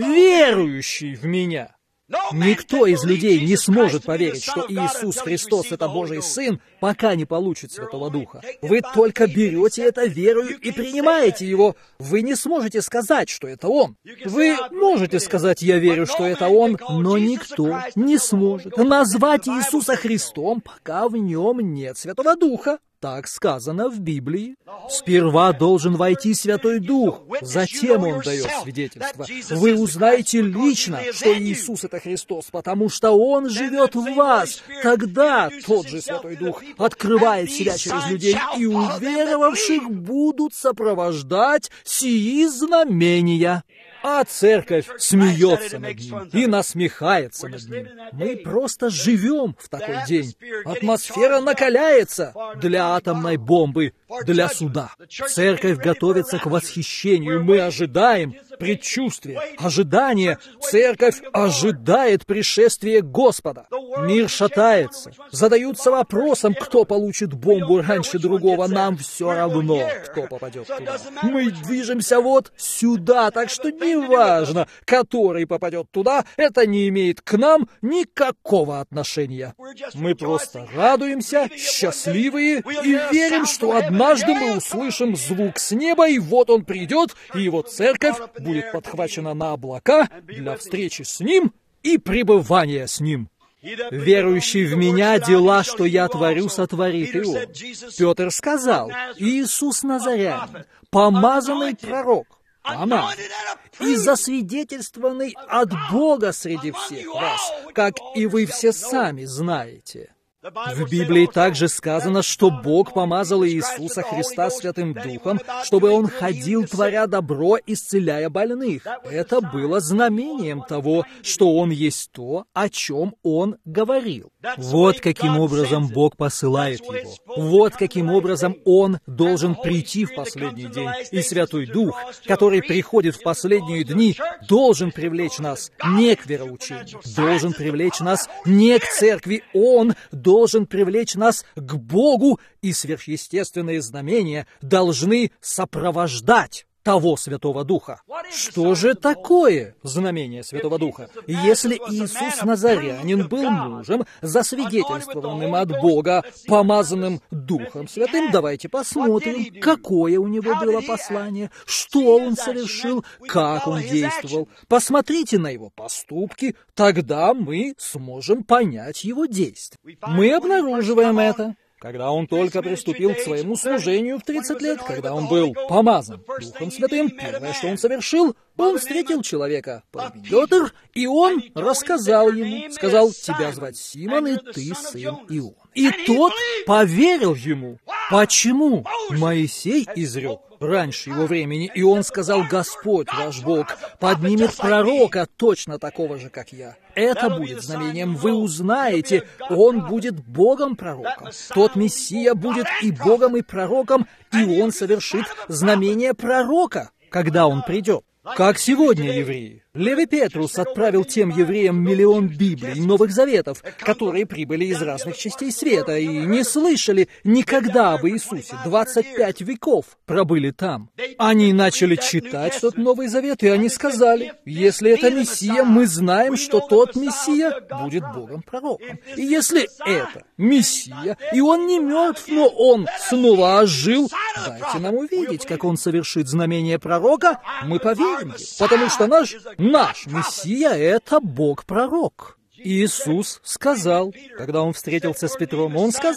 верующий в Меня». Никто из людей не сможет поверить, что Иисус Христос — это Божий Сын, пока не получит Святого Духа. Вы только берете это верою и принимаете Его. Вы не сможете сказать, что это Он. Вы можете сказать: «Я верю, что это Он», но никто не сможет назвать Иисуса Христом, пока в Нем нет Святого Духа. Так сказано в Библии. Сперва должен войти Святой Дух, затем Он дает свидетельство. Вы узнаете лично, что Иисус — это Христос, потому что Он живет в вас. Тогда тот же Святой Дух открывает себя через людей, и уверовавших будут сопровождать сии знамения. А церковь смеется над ним и насмехается над ним. Мы просто живем в такой день. Атмосфера накаляется для атомной бомбы, для суда. Церковь готовится к восхищению. Мы ожидаем предчувствие, ожидание. Церковь ожидает пришествия Господа. Мир шатается. Задаются вопросом, кто получит бомбу раньше другого. Нам все равно, кто попадет туда. Мы движемся вот сюда, так что не важно, который попадет туда, это не имеет к нам никакого отношения. Мы просто радуемся, счастливые, и верим, что однажды мы услышим звук с неба, и вот он придет, и его церковь будет подхвачена на облака для встречи с ним и пребывания с ним. «Верующий в Меня, дела, что Я творю, сотворит и Он». Петр сказал: «Иисус Назарянин, помазанный пророк, помазан и засвидетельствованный от Бога среди всех вас, как и вы все сами знаете». В Библии также сказано, что Бог помазал Иисуса Христа Святым Духом, чтобы Он ходил, творя добро, исцеляя больных. Это было знамением того, что Он есть то, о чем Он говорил. Вот каким образом Бог посылает Его. Вот каким образом Он должен прийти в последний день. И Святой Дух, который приходит в последние дни, должен привлечь нас не к вероучению, должен привлечь нас не к церкви. Он должен должен привлечь нас к Богу, и сверхъестественные знамения должны сопровождать того Святого Духа. Что же такое знамение Святого Духа? Если Иисус Назарянин был мужем, засвидетельствованным от Бога, помазанным Духом Святым, давайте посмотрим, какое у него было послание, что он совершил, как он действовал. Посмотрите на его поступки, тогда мы сможем понять его действия. Мы обнаруживаем это, когда он только приступил к своему служению в тридцать лет, когда он был помазан Духом Святым, первое, что он совершил, он встретил человека по имени Петр, и он рассказал ему, сказал: «Тебя звать Симон, и ты сын Иона». И тот поверил ему. Почему? Моисей изрек раньше его времени, и он сказал: «Господь ваш Бог поднимет пророка точно такого же, как я». Это будет знамением. Вы узнаете, он будет Богом-пророком. Тот Мессия будет и Богом, и пророком, и он совершит знамение пророка, когда он придет. Как сегодня евреи. Левий Петрус отправил тем евреям миллион Библий, Новых Заветов, которые прибыли из разных частей света и не слышали никогда об Иисусе. двадцать пять веков пробыли там. Они начали читать тот Новый Завет, и они сказали: «Если это Мессия, мы знаем, что тот Мессия будет Богом-пророком. И если это Мессия, и он не мертв, но он снова ожил, дайте нам увидеть, как он совершит знамение пророка, мы поверим, потому что наш Наш Мессия — это Бог-пророк». Иисус сказал, когда Он встретился с Петром, Он сказал: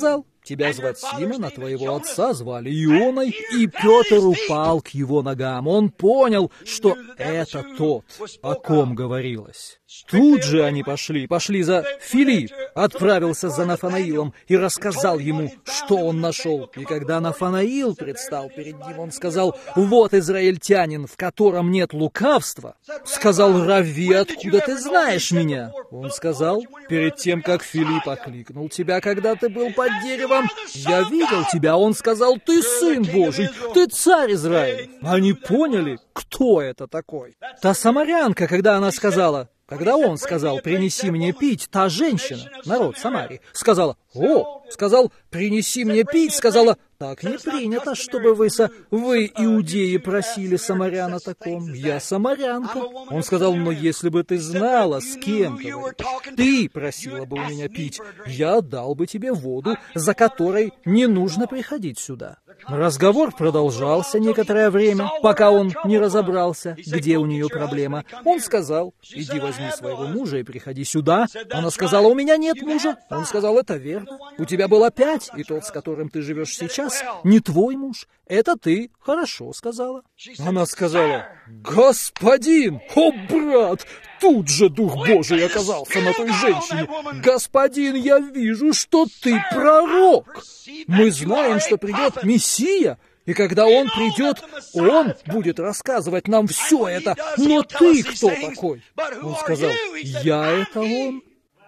тебя звать Симон, а твоего отца звали Ионой». И Петр упал к его ногам. Он понял, что это тот, о ком говорилось. Тут же они пошли, пошли за Филипп, отправился за Нафанаилом и рассказал ему, что он нашел. И когда Нафанаил предстал перед ним, он сказал: «Вот израильтянин, в котором нет лукавства». Сказал: «Равви, откуда ты знаешь меня?» Он сказал: «Перед тем, как Филипп окликнул тебя, когда ты был под деревом, я видел тебя». Он сказал: «Ты Сын Божий, ты Царь Израиля». Они поняли, кто это такой. Та самарянка, когда она сказала, Когда он сказал: «Принеси мне пить», та женщина, народ Самарии, сказала: «О!» Сказал: «Принеси мне пить», сказала: «Так не принято, чтобы вы, со... вы, иудеи, просили самарян о таком. Я самарянка». Он сказал: «Но если бы ты знала, с кем говоришь, ты просила бы у меня пить, я дал бы тебе воду, за которой не нужно приходить сюда». Разговор продолжался некоторое время, пока он не разобрался, где у нее проблема. Он сказал: «Иди возьми своего мужа и приходи сюда». Она сказала: «У меня нет мужа». Он сказал: «Это верно. У тебя было пять, и тот, с которым ты живешь сейчас, не твой муж. Это ты хорошо сказала». Она сказала: «Господин! О, брат!» Тут же Дух Божий оказался на той женщине. «Господин, я вижу, что ты пророк. Мы знаем, что придет Мессия, и когда Он придет, Он будет рассказывать нам все это. Но ты кто такой?» Он сказал: «Я — это Он».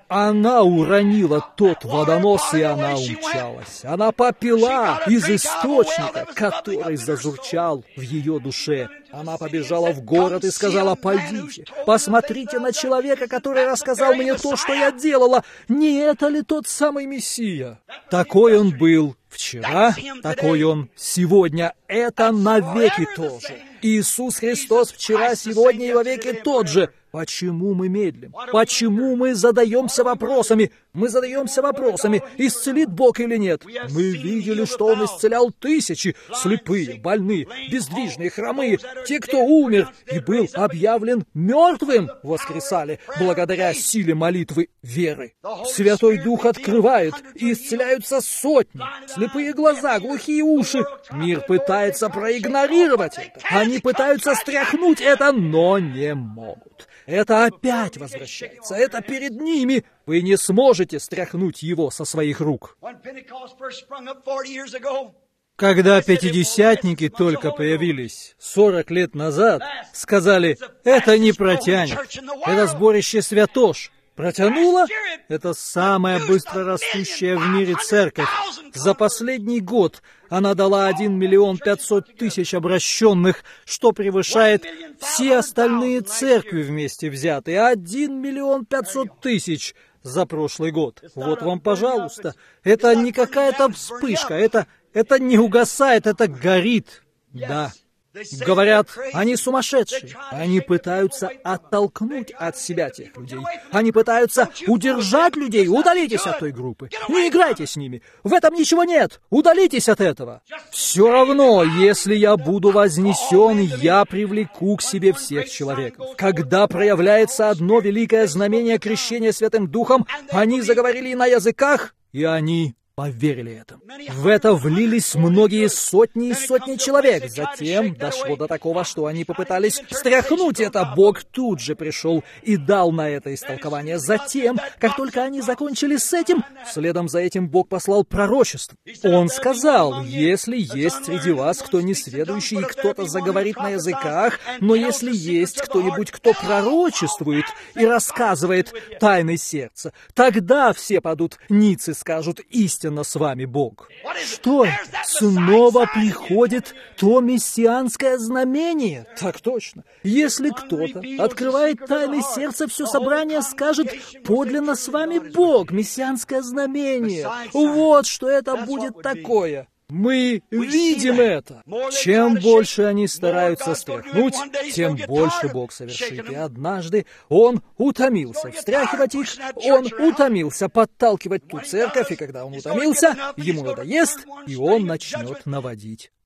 Она уронила тот водонос, и она умчалась. Она попила из источника, который зажурчал в ее душе. Она побежала в город и сказала: «Пойдите, посмотрите на человека, который рассказал мне то, что я делала. Не это ли тот самый Мессия?» Такой он был вчера, такой он сегодня. Это навеки тоже. Иисус Христос вчера, сегодня и вовеки тот же. Почему мы медлим? Почему мы задаемся вопросами? Мы задаемся вопросами, исцелит Бог или нет. Мы видели, что Он исцелял тысячи, слепые, больные, бездвижные, хромые, те, кто умер и был объявлен мертвым, воскресали благодаря силе молитвы веры. Святой Дух открывает, и исцеляются сотни, слепые глаза, глухие уши. Мир пытается проигнорировать это. Они пытаются стряхнуть это, но не могут. Это опять возвращается. Это перед ними. Вы не сможете стряхнуть его со своих рук. Когда пятидесятники только появились сорок лет назад, сказали: «Это не протянет. Это сборище святош». Протянула? Это самая быстро растущая в мире церковь. За последний год она дала один миллион пятьсот тысяч обращенных, что превышает все остальные церкви вместе взятые. один миллион пятьсот тысяч за прошлый год. Вот вам, пожалуйста. Это не какая-то вспышка, это, это не угасает, это горит. Да. Говорят, они сумасшедшие. Они пытаются оттолкнуть от себя тех людей. Они пытаются удержать людей. Удалитесь от той группы. Не играйте с ними. В этом ничего нет. Удалитесь от этого. Все равно, если я буду вознесен, я привлеку к себе всех человеков. Когда проявляется одно великое знамение крещения Святым Духом, они заговорили на языках, и они поверили этому. В это влились многие сотни и сотни человек. Затем дошло до такого, что они попытались стряхнуть это. Бог тут же пришел и дал на это истолкование. Затем, как только они закончили с этим, следом за этим Бог послал пророчество. Он сказал: «Если есть среди вас кто несведущий, и кто-то заговорит на языках, но если есть кто-нибудь, кто пророчествует и рассказывает тайны сердца, тогда все падут ниц и скажут: истинно с вами Бог». Что это? Снова приходит то мессианское знамение. Так точно. Если кто-то открывает тайны сердца, все собрание скажет: подлинно с вами Бог. Мессианское знамение. Вот что это будет такое. Мы видим это. Чем больше они стараются стряхнуть, тем больше Бог совершит. И однажды Он утомился встряхивать их, Он утомился подталкивать ту церковь, и когда Он утомился, Ему надоест, и Он начнет наводить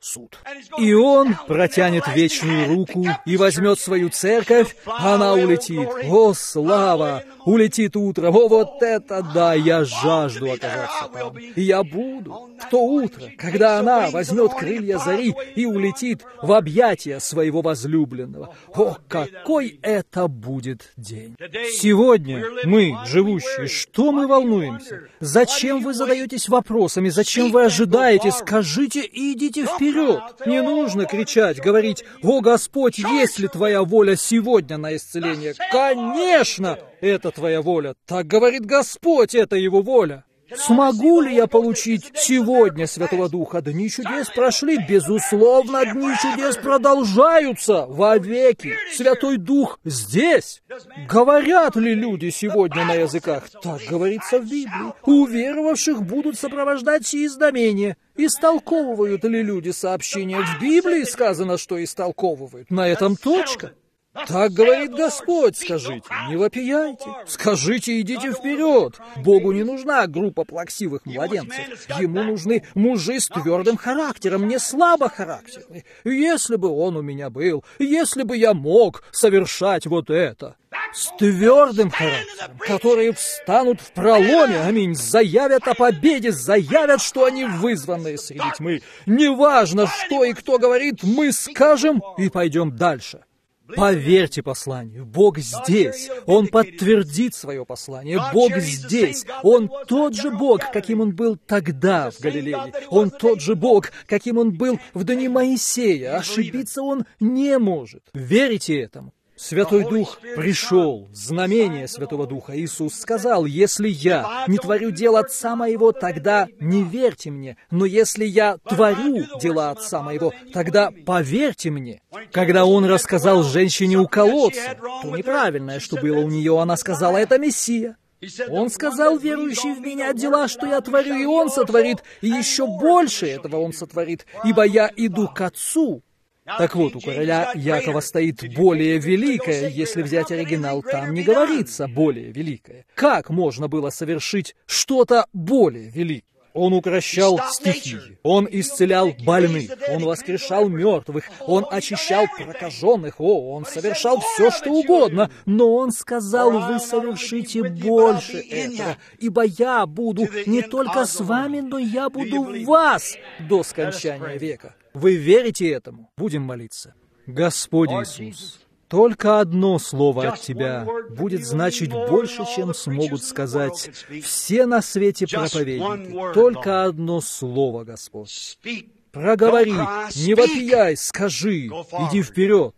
суд. И Он протянет вечную руку и возьмет свою церковь, она улетит. О, слава! Улетит утром. О, вот это да! Я жажду оказаться там. И я буду в то утро, когда она возьмет крылья зари и улетит в объятия своего возлюбленного. О, какой это будет день! Сегодня мы, живущие, что мы волнуемся? Зачем вы задаетесь вопросами? Зачем вы ожидаете? Скажите и идите вперед. Не нужно кричать, говорить: «О, Господь, есть ли Твоя воля сегодня на исцеление?» Конечно, это Твоя воля. Так говорит Господь, это Его воля. Смогу ли я получить сегодня Святого Духа? Дни чудес прошли, безусловно, дни чудес продолжаются вовеки. Святой Дух здесь. Говорят ли люди сегодня на языках? Так говорится в Библии. У веровавших будут сопровождать сии знамения. Истолковывают ли люди сообщения в Библии? Сказано, что истолковывают. На этом точка. Так говорит Господь, скажите, не вопияйте, скажите, идите вперед. Богу не нужна группа плаксивых младенцев, Ему нужны мужи с твердым характером, не слабохарактерные. Если бы он у меня был, если бы я мог совершать вот это, с твердым характером, которые встанут в проломе, аминь, заявят о победе, заявят, что они вызванные среди тьмы. Неважно, что и кто говорит, мы скажем и пойдем дальше. Поверьте посланию. Бог здесь. Он подтвердит свое послание. Бог здесь. Он тот же Бог, каким Он был тогда в Галилее. Он тот же Бог, каким Он был в дни Моисея. Ошибиться Он не может. Верите этому? Святой Дух пришел, знамение Святого Духа. Иисус сказал: «Если я не творю дела Отца Моего, тогда не верьте мне. Но если я творю дела Отца Моего, тогда поверьте мне». Когда Он рассказал женщине у колодца, то неправильное, что было у нее, она сказала: «Это Мессия». Он сказал: «Верующий в Меня дела, что я творю, и Он сотворит, и еще больше этого Он сотворит, ибо я иду к Отцу». Так вот, у короля Якова стоит более великое, если взять оригинал, там не говорится более великое. Как можно было совершить что-то более великое? Он укрощал стихии, он исцелял больных, он воскрешал мертвых, он очищал прокаженных, о, он совершал все, что угодно, но он сказал: «Вы совершите больше этого, ибо я буду не только с вами, но я буду в вас до скончания века». Вы верите этому? Будем молиться. Господь Иисус, только одно слово от Тебя будет значить больше, чем смогут сказать все на свете проповедники. Только одно слово, Господь. Проговори, не вопияй, скажи, иди вперед.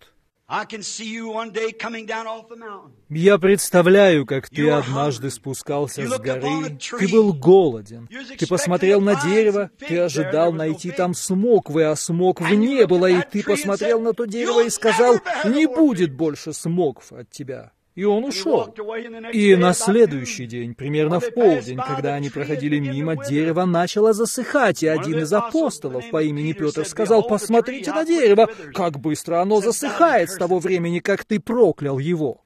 Я представляю, как ты однажды спускался с горы, ты был голоден, ты посмотрел на дерево, ты ожидал найти там смоквы, а смокв не было, и ты посмотрел на то дерево и сказал: «Не будет больше смокв от тебя». И он ушел. И на следующий день, примерно в полдень, когда они проходили мимо, дерево начало засыхать, и один из апостолов по имени Петр сказал: «Посмотрите на дерево, как быстро оно засыхает с того времени, как ты проклял его».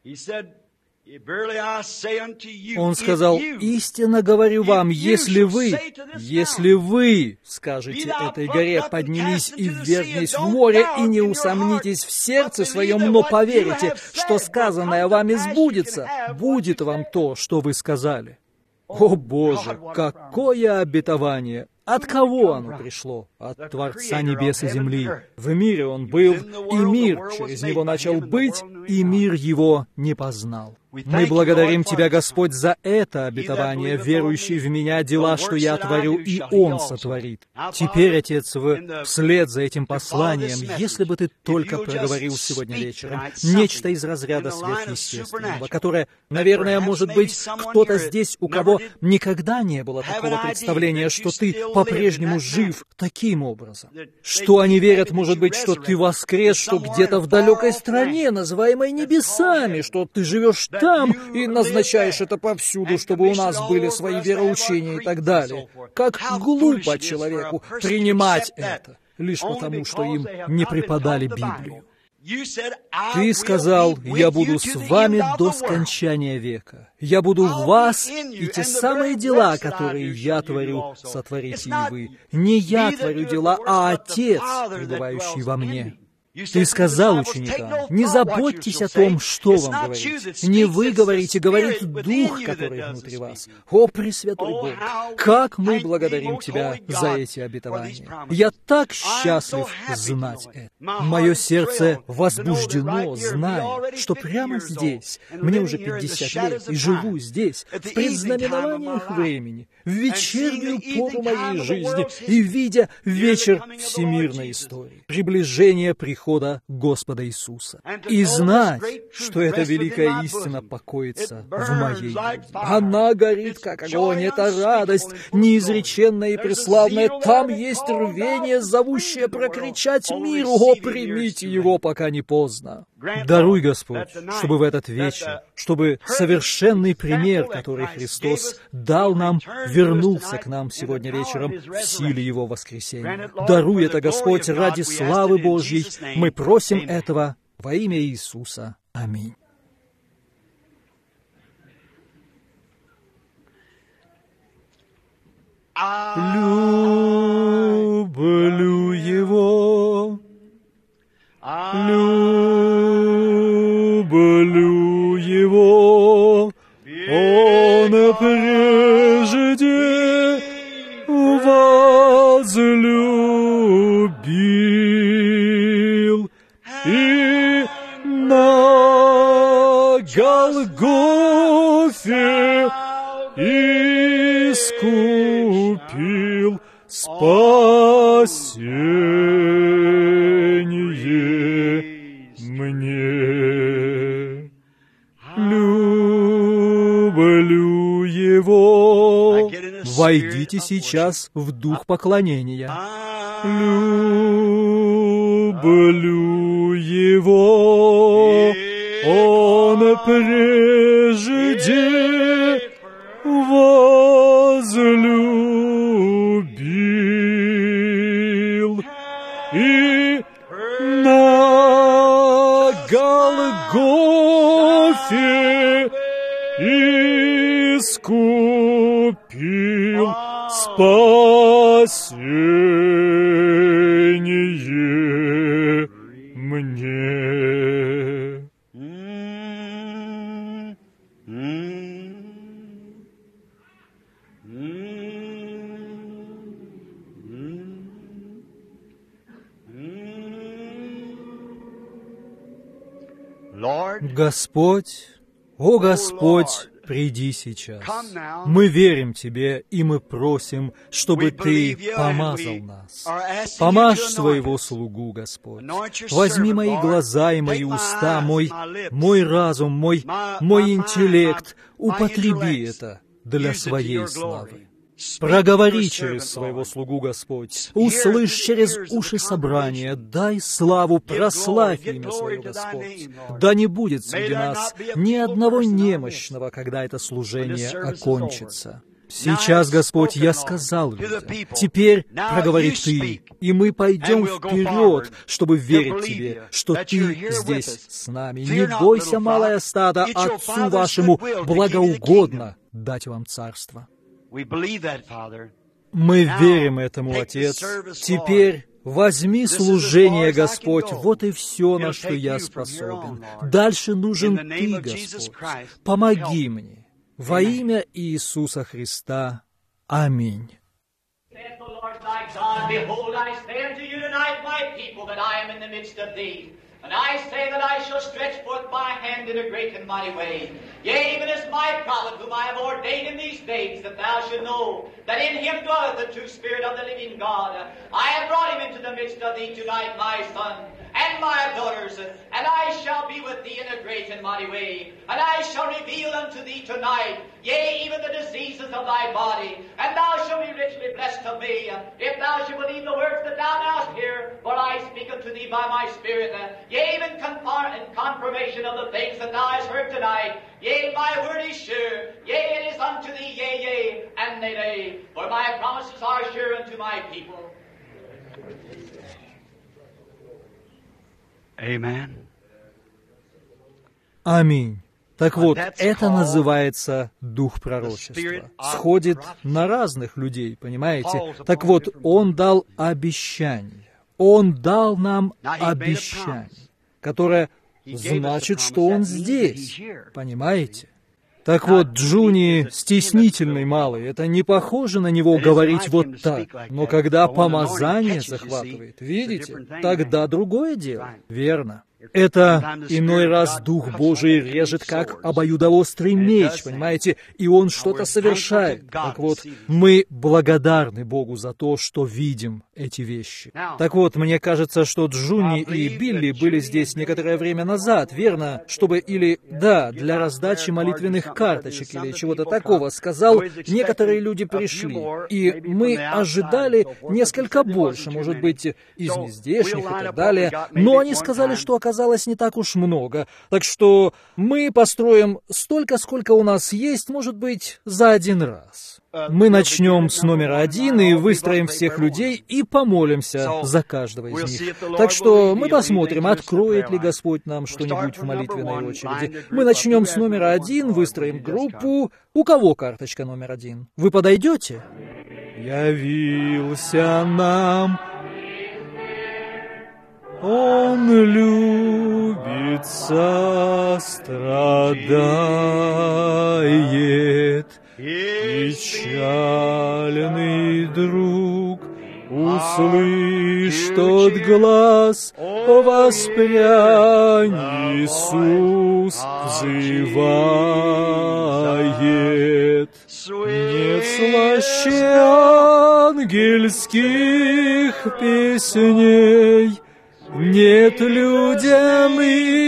Он сказал: «Истинно говорю вам, если вы, если вы скажете этой горе: поднимись и ввергнись в море, и не усомнитесь в сердце своем, но поверите, что сказанное вами сбудется, будет вам то, что вы сказали». О Боже, какое обетование! От кого оно пришло? От Творца небес и земли. В мире Он был, и мир через Него начал быть, и мир Его не познал. Мы благодарим Тебя, Господь, за это обетование, верующий в Меня дела, что я творю, и Он сотворит. Теперь, Отец, в... вслед за этим посланием, если бы Ты только проговорил сегодня вечером нечто из разряда сверхъестественного, которое, наверное, может быть, кто-то здесь, у кого никогда не было такого представления, что Ты по-прежнему жив таким образом. Что они верят, может быть, что Ты воскрес, что где-то в далекой стране, называемой небесами, что Ты живешь там и назначаешь это повсюду, чтобы у нас были свои вероучения и так далее. Как глупо человеку принимать это, лишь потому, что им не преподали Библию. Ты сказал, я буду с вами до скончания века. Я буду в вас, и те самые дела, которые я творю, сотворите и вы. Не я творю дела, а Отец, пребывающий во мне. Ты сказал ученикам, не заботьтесь о том, что вам говорить. Не вы говорите, говорит Дух, который внутри вас. О, Пресвятой Бог, как мы благодарим Тебя за эти обетования. Я так счастлив знать это. Мое сердце возбуждено, зная, что прямо здесь, мне уже пятьдесят лет, и живу здесь, в предзнаменованиях времени, в вечернюю пору моей жизни, и видя вечер всемирной истории, приближение прихода Господа Иисуса. И знать, что эта великая истина покоится в моей жизни. Она горит, как огонь, это радость, неизреченная и преславная. Там есть рвение, зовущее прокричать миру: «О, примите его, пока не поздно». Даруй, Господь, чтобы в этот вечер, чтобы совершенный пример, который Христос дал нам, вернулся к нам сегодня вечером в силе Его воскресения. Даруй это, Господь, ради славы Божьей. Мы просим этого во имя Иисуса. Аминь. Люблю Его, люблю Его, Он прежде возлюбил, и на Голгофе искупил спасение мне. Люблю Его. Войдите сейчас в дух поклонения. Люблю Его. Он прежде возлюбил, и на Голгофе искупил спасение мне. Господь, о Господь, приди сейчас. Мы верим Тебе, и мы просим, чтобы Ты помазал нас. Помажь своего слугу, Господь. Возьми мои глаза и мои уста, мой, мой разум, мой, мой интеллект. Употреби это для своей славы. Проговори через своего слугу, Господь. Услышь через уши собрания. Дай славу, прославь имя свое, Господь. Да не будет среди нас ни одного немощного, когда это служение окончится. Сейчас, Господь, я сказал людям, теперь проговори Ты, и мы пойдем вперед, чтобы верить Тебе, что Ты здесь с нами. Не бойся, малое стадо, Отцу вашему благоугодно дать вам царство. Мы верим этому, Отец. Теперь возьми служение, Господь, вот и все, на что я способен. Дальше нужен Ты, Господь. Помоги мне. Во имя Иисуса Христа. Аминь. And I say that I shall stretch forth my hand in a great and mighty way. Yea, even as my prophet, whom I have ordained in these days, that thou should know that in him dwelleth the true Spirit of the living God. I have brought him into the midst of thee tonight, my son, and my daughters, and I shall be with thee in a great and mighty way. And I shall reveal unto thee tonight, yea, even the diseases of thy body, and thou shalt be richly blessed of me, if thou shalt believe the words that thou dost hear, for I speak unto thee by my Spirit, yea, even confirm and confirmation of the things that thou hast heard tonight. Yea, my word is sure, yea, it is unto thee, yea, yea, and nay, nay, for my promises are sure unto my people. Аминь. Так вот, это называется дух пророчества. Сходит на разных людей, понимаете? Так вот, Он дал обещание. Он дал нам обещание, которое значит, что Он здесь, понимаете? Так вот, Джуни стеснительный малый, это не похоже на него говорить вот так. Но когда помазание захватывает, видите, тогда другое дело. Верно. Это иной раз Дух Божий режет, как обоюдоострый меч, понимаете, и Он что-то совершает. Так вот, мы благодарны Богу за то, что видим эти вещи. Так вот, мне кажется, что Джуни и Билли были здесь некоторое время назад, верно? Чтобы или, да, для раздачи молитвенных карточек или чего-то такого, сказал, некоторые люди пришли, и мы ожидали несколько больше, может быть, из нездешних и так далее, но они сказали, что оказалось не так уж много, так что мы построим столько, сколько у нас есть, может быть, за один раз. Мы начнем с номера один и выстроим всех людей и помолимся за каждого из них. Так что мы посмотрим, откроет ли Господь нам что-нибудь в молитвенной очереди. Мы начнем с номера один, выстроим группу. У кого карточка номер один? Вы подойдете? Явился нам, Он любит, сострадает, печальный друг, услышь тот глаз, воспрянь, Иисус взывает. Нет слаще ангельских песней, нет людям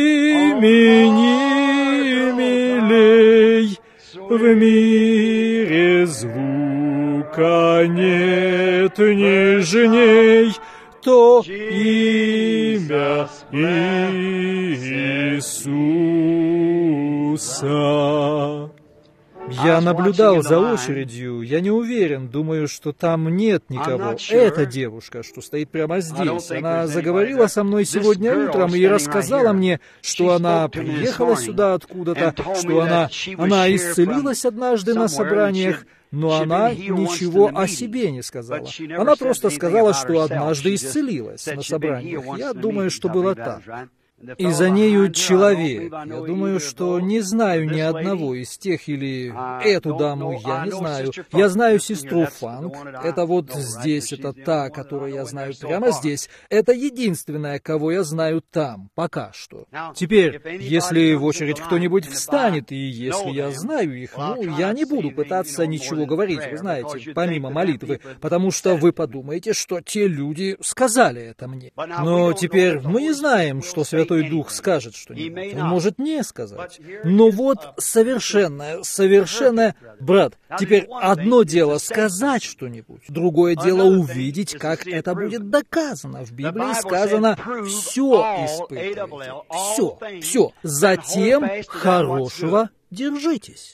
имени милей, в мире звука нет нежней, то имя Иисуса. Я наблюдал за очередью, я не уверен, думаю, что там нет никого. Эта девушка, что стоит прямо здесь, она заговорила со мной сегодня утром и рассказала мне, что она приехала сюда откуда-то, что она, она исцелилась однажды на собраниях, но она ничего о себе не сказала. Она просто сказала, что однажды исцелилась на собраниях. Я думаю, что было так. И за нею человек. Я думаю, что не знаю ни одного из тех, или эту даму я не знаю. Я знаю сестру Фанк. Это вот здесь, это та, которую я знаю прямо здесь. Это единственная, кого я знаю там, пока что. Теперь, если в очередь кто-нибудь встанет, и если я знаю их, ну, я не буду пытаться ничего говорить, вы знаете, помимо молитвы, потому что вы подумаете, что те люди сказали это мне. Но теперь мы не знаем, что Святой Святой Дух скажет что-нибудь, Он может не сказать. Но вот совершенное, совершенное... Брат, теперь одно дело сказать что-нибудь, другое дело увидеть, как это будет доказано. В Библии сказано «все испытывайте». Все, все. Затем хорошего держитесь.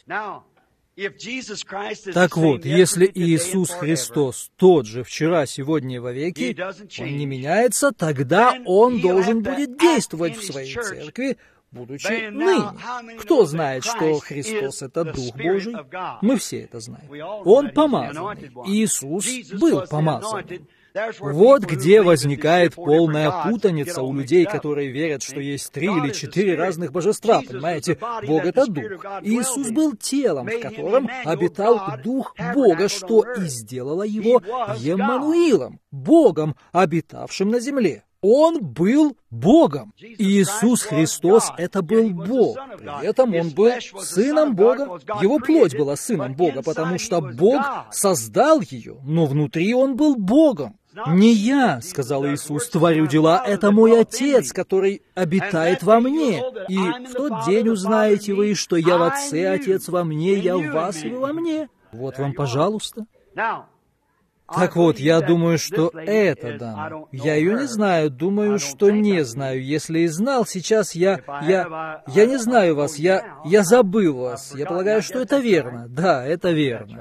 Так вот, если Иисус Христос тот же вчера, сегодня и вовеки, Он не меняется, тогда Он должен будет действовать в своей церкви, будучи ныне. Кто знает, что Христос — это Дух Божий? Мы все это знаем. Он помазанный. Иисус был помазанный. Вот где возникает полная путаница у людей, которые верят, что есть три или четыре разных божества, понимаете? Бог — это Дух. Иисус был телом, в котором обитал Дух Бога, что и сделало его Еммануилом, Богом, обитавшим на земле. Он был Богом. Иисус Христос — это был Бог. При этом Он был Сыном Бога. Его плоть была Сыном Бога, потому что Бог создал ее, но внутри Он был Богом. «Не я, — сказал Иисус, — творю дела, это мой Отец, который обитает во мне. И в тот день узнаете вы, что я в Отце, Отец во мне, я в вас и вы во мне». Вот вам, пожалуйста. Так вот, я думаю, что эта дама, я ее не знаю, думаю, что не знаю. Если и знал, сейчас я, я, я не знаю вас, я, я забыл вас. Я полагаю, что это верно. Да, это верно.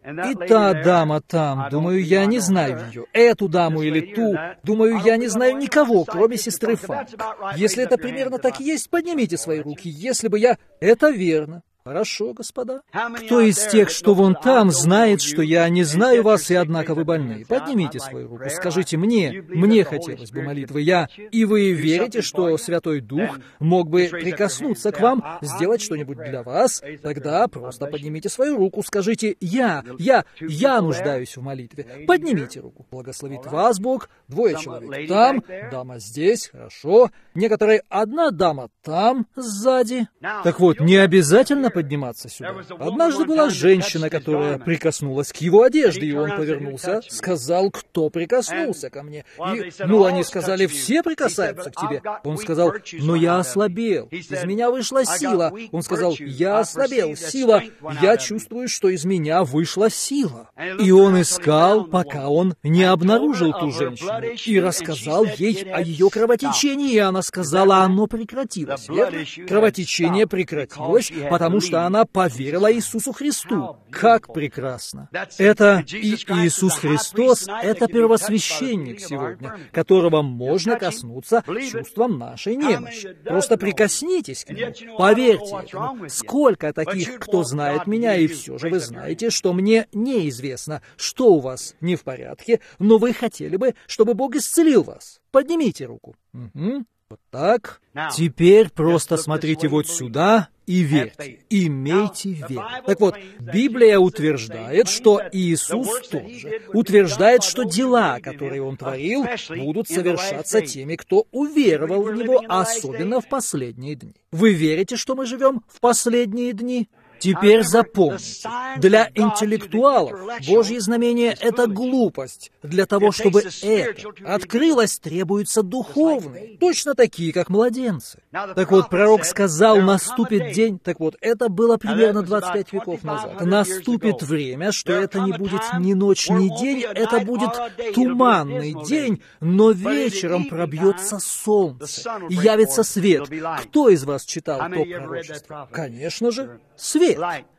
И та дама там, думаю, я не знаю ее. Эту даму или ту, думаю, я не знаю никого, кроме сестры Фанк. Если это примерно так и есть, поднимите свои руки. Если бы я... Это верно. Хорошо, господа. Кто из тех, что вон там, знает, что я не знаю вас, и однако вы больны? Поднимите свою руку, скажите мне, мне хотелось бы молитвы, я, и вы верите, что Святой Дух мог бы прикоснуться к вам, сделать что-нибудь для вас? Тогда просто поднимите свою руку, скажите, я, я, я нуждаюсь в молитве. Поднимите руку. Благословит вас Бог, двое человек там, дама здесь, хорошо. Некоторые, одна дама там, сзади. Так вот, не обязательно подниматься сюда. Однажды была женщина, которая прикоснулась к его одежде, и он повернулся, сказал, кто прикоснулся ко мне. И, ну, они сказали, все прикасаются к тебе. Он сказал, но я ослабел, из меня вышла сила. Он сказал, я ослабел, сила, я чувствую, что из меня вышла сила. И он искал, пока он не обнаружил ту женщину, и рассказал ей о ее кровотечении, и она сказала, оно прекратилось. Верно? Кровотечение прекратилось, потому что она поверила Иисусу Христу. Как прекрасно! Это и Иисус Христос, это первосвященник сегодня, которого можно коснуться чувством нашей немощи. Просто прикоснитесь к нему, поверьте этому. Сколько таких, кто знает меня, и все же вы знаете, что мне неизвестно, что у вас не в порядке, но вы хотели бы, чтобы Бог исцелил вас. Поднимите руку. Угу. Вот так. Теперь просто смотрите вот сюда и верьте. Имейте веру. Так вот, Библия утверждает, что Иисус тоже утверждает, что дела, которые Он творил, будут совершаться теми, кто уверовал в Него, особенно в последние дни. Вы верите, что мы живем в последние дни? Теперь запомните, для интеллектуалов Божьи знамения — это глупость. Для того, чтобы это открылось, требуются духовные, точно такие, как младенцы. Так вот, пророк сказал, наступит день, так вот, это было примерно двадцать пять веков назад. Наступит время, что это не будет ни ночь, ни день, это будет туманный день, но вечером пробьется солнце, явится свет. Кто из вас читал то пророчество? Конечно же, свет.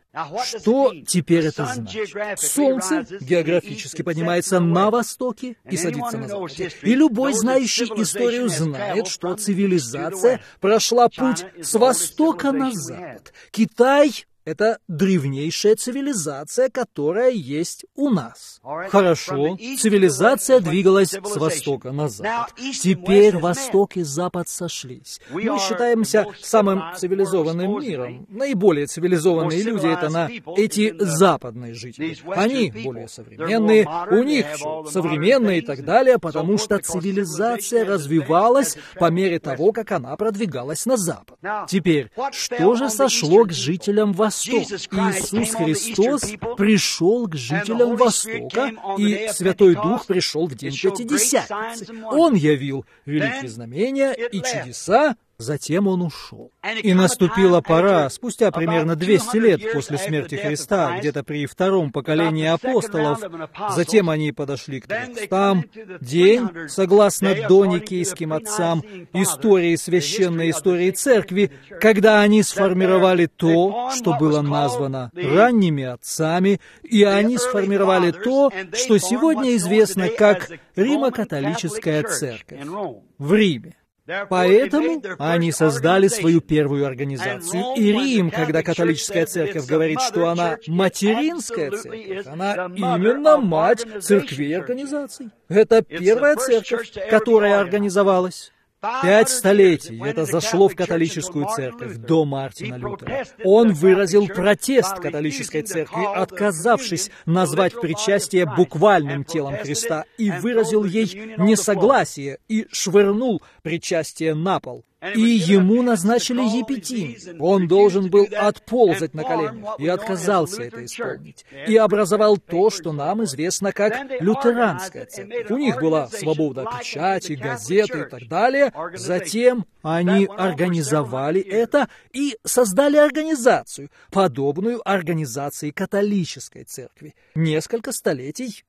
Что теперь это значит? Солнце географически поднимается на востоке и садится на западе. И любой знающий историю знает, что цивилизация прошла путь с востока на запад. Китай — это древнейшая цивилизация, которая есть у нас. Хорошо, цивилизация двигалась с востока на запад. Теперь восток и запад сошлись. Мы считаемся самым цивилизованным миром. Наиболее цивилизованные люди — это на эти западные жители. Они более современные, у них все современное и так далее, потому что цивилизация развивалась по мере того, как она продвигалась на запад. Теперь, что же сошло к жителям востока? Иисус Христос пришел к жителям Востока, и Святой Дух пришел в день Пятидесятницы. Он явил великие знамения и чудеса, затем Он ушел. И наступила пора, спустя примерно двести лет после смерти Христа, где-то при втором поколении апостолов, затем они подошли к трехстам, день, согласно доникейским отцам, истории священной истории церкви, когда они сформировали то, что было названо ранними отцами, и они сформировали то, что сегодня известно как Римо-католическая церковь в Риме. Поэтому они создали свою первую организацию. И Рим, когда католическая церковь говорит, что она материнская церковь, она именно мать церквей и организаций. Это первая церковь, которая организовалась. Пять столетий это зашло в католическую церковь до Мартина Лютера. Он выразил протест католической церкви, отказавшись назвать причастие буквальным телом Христа, и выразил ей несогласие, и швырнул причастие на пол. И ему назначили епитимию. Он должен был отползать на коленях, и отказался это исполнить. И образовал то, что нам известно как лютеранская церковь. У них была свобода печати, газеты и так далее. Затем они организовали это и создали организацию, подобную организации католической церкви. Несколько столетий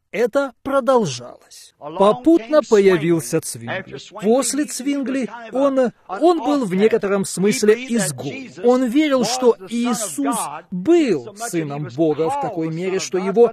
это продолжалось. Попутно появился Цвингли. После Цвингли он, он был в некотором смысле изгой. Он верил, что Иисус был Сыном Бога в такой мере, что его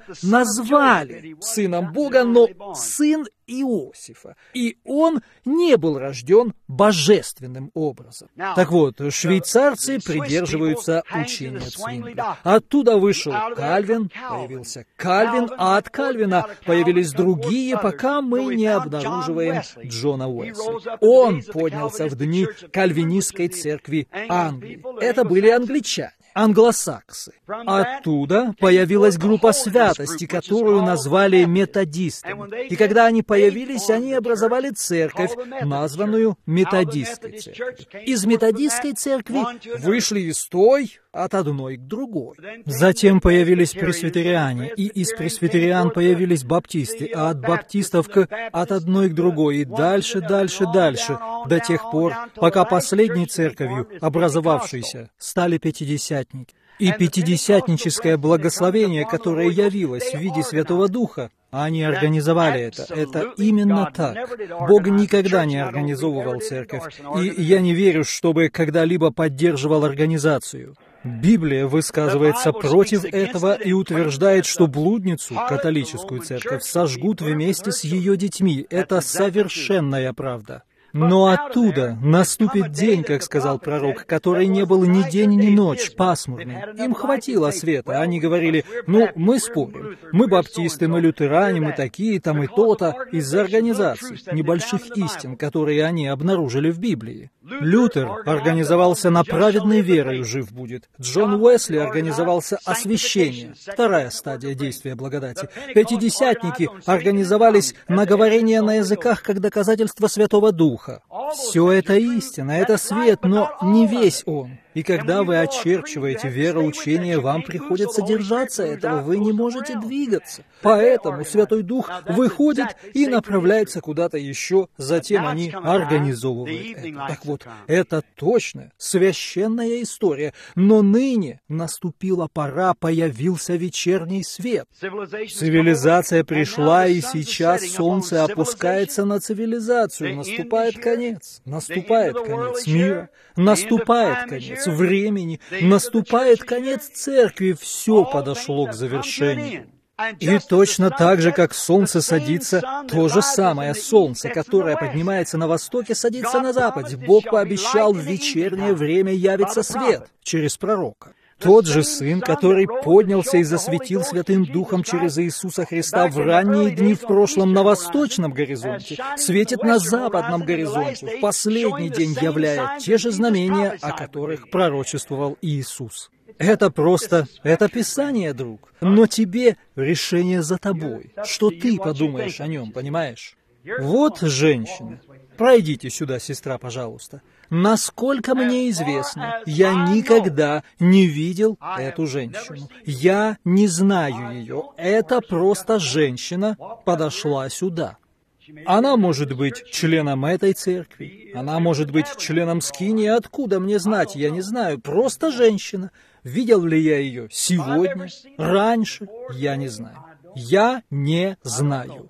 назвали Сыном Бога, но Сын Иосифа. И он не был рожден божественным образом. Так вот, швейцарцы придерживаются учения Цвингли. Оттуда вышел Кальвин, появился Кальвин, а от Кальвина появились другие, пока мы не обнаруживаем Джона Уэсли. Он поднялся в дни кальвинистской церкви Англии. Это были англичане, англосаксы. Оттуда появилась группа святости, которую назвали методистами. И когда они появились, они образовали церковь, названную методистской церковью. Из методистской церкви вышли из той от одной к другой. Затем появились пресвитериане, и из пресвитериан появились баптисты, а от баптистов к от одной к другой, и дальше, дальше, дальше, до тех пор, пока последней церковью, образовавшейся, стали пятидесятники. И пятидесятническое благословение, которое явилось в виде Святого Духа, они организовали это. Это именно так. Бог никогда не организовывал церковь, и я не верю, чтобы когда-либо поддерживал организацию. Библия высказывается против этого и утверждает, что блудницу, католическую церковь, сожгут вместе с ее детьми. Это совершенная правда. Но оттуда наступит день, как сказал пророк, который не был ни день, ни ночь, пасмурным. Им хватило света. Они говорили, ну, мы спорим. Мы баптисты, мы лютеране, мы такие, там и то-то, из-за организаций, небольших истин, которые они обнаружили в Библии. Лютер организовался на праведной верою жив будет. Джон Уэсли организовался освящение, вторая стадия действия благодати. Пятидесятники организовались на говорение на языках как доказательство Святого Духа. Все это истина, это свет, но не весь он. И когда вы очерчиваете вероучение, вам приходится держаться этого, вы не можете двигаться. Поэтому Святой Дух выходит и направляется куда-то еще, затем они организовывают это. Так вот, это точно священная история, но ныне наступила пора, появился вечерний свет. Цивилизация пришла, и сейчас солнце опускается на цивилизацию, наступает конец, наступает конец мира, наступает конец времени, наступает конец церкви, все подошло к завершению. И точно так же, как солнце садится, то же самое солнце, которое поднимается на востоке, садится на западе. Бог пообещал, в вечернее время явится свет через пророка. Тот же Сын, который поднялся и засветил Святым Духом через Иисуса Христа в ранние дни в прошлом на восточном горизонте, светит на западном горизонте, в последний день являя те же знамения, о которых пророчествовал Иисус. Это просто, это Писание, друг. Но тебе решение за тобой. Что ты подумаешь о нем, понимаешь? Вот женщина. Пройдите сюда, сестра, пожалуйста. Насколько мне известно, я никогда не видел эту женщину. Я не знаю ее. Это просто женщина подошла сюда. Она может быть членом этой церкви. Она может быть членом скинии. Откуда мне знать? Я не знаю. Просто женщина. Видел ли я ее сегодня, раньше? Я не знаю. Я не знаю.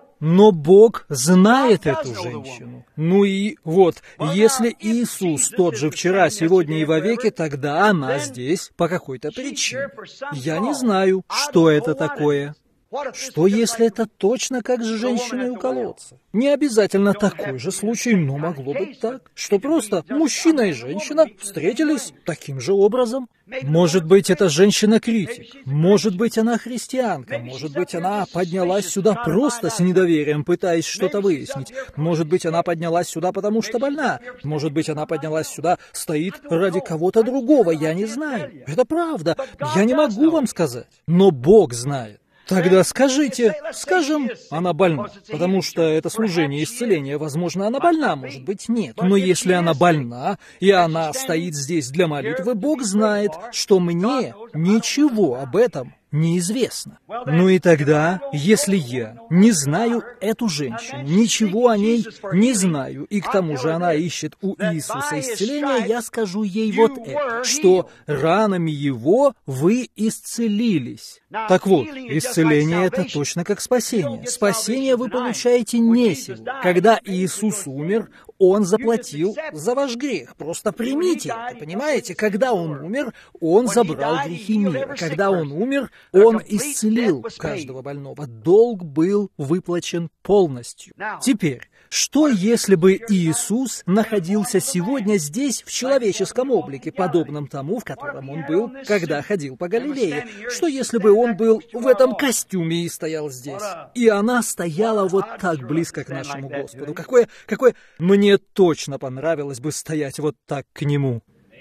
Но Бог знает эту женщину. Ну и вот, если Иисус тот же вчера, сегодня и вовеки, тогда она здесь по какой-то причине. Я не знаю, что это такое. Что, если это точно как с женщиной у колодца? Не обязательно такой же случай, но могло быть так, что просто мужчина и женщина встретились таким же образом. Может быть, это женщина-критик, может быть, она христианка, может быть, она поднялась сюда просто с недоверием, пытаясь что-то выяснить. Может быть, она поднялась сюда, потому что больна. Может быть, она поднялась сюда, стоит ради кого-то другого, я не знаю. Это правда, я не могу вам сказать, но Бог знает. Тогда скажите, скажем, она больна, потому что это служение исцеления, возможно, она больна, может быть, нет. Но если она больна, и она стоит здесь для молитвы, Бог знает, что мне ничего об этом неизвестно. Ну и тогда, если я не знаю эту женщину, ничего о ней не знаю, и к тому же она ищет у Иисуса исцеления, я скажу ей вот это, что ранами Его вы исцелились. Так вот, исцеление — это точно как спасение. Спасение вы получаете не сего. Когда Иисус умер, Он заплатил за ваш грех. Просто примите это, понимаете? Когда Он умер, Он забрал грехи мира. Когда Он умер, Он исцелил каждого больного. Долг был выплачен полностью. Теперь, что если бы Иисус находился сегодня здесь в человеческом облике, подобном тому, в котором Он был, когда ходил по Галилее? Что если бы Он был в этом костюме и стоял здесь? И она стояла вот так близко к нашему Господу. Какое, какое... Мне точно понравилось бы стоять вот так к Нему.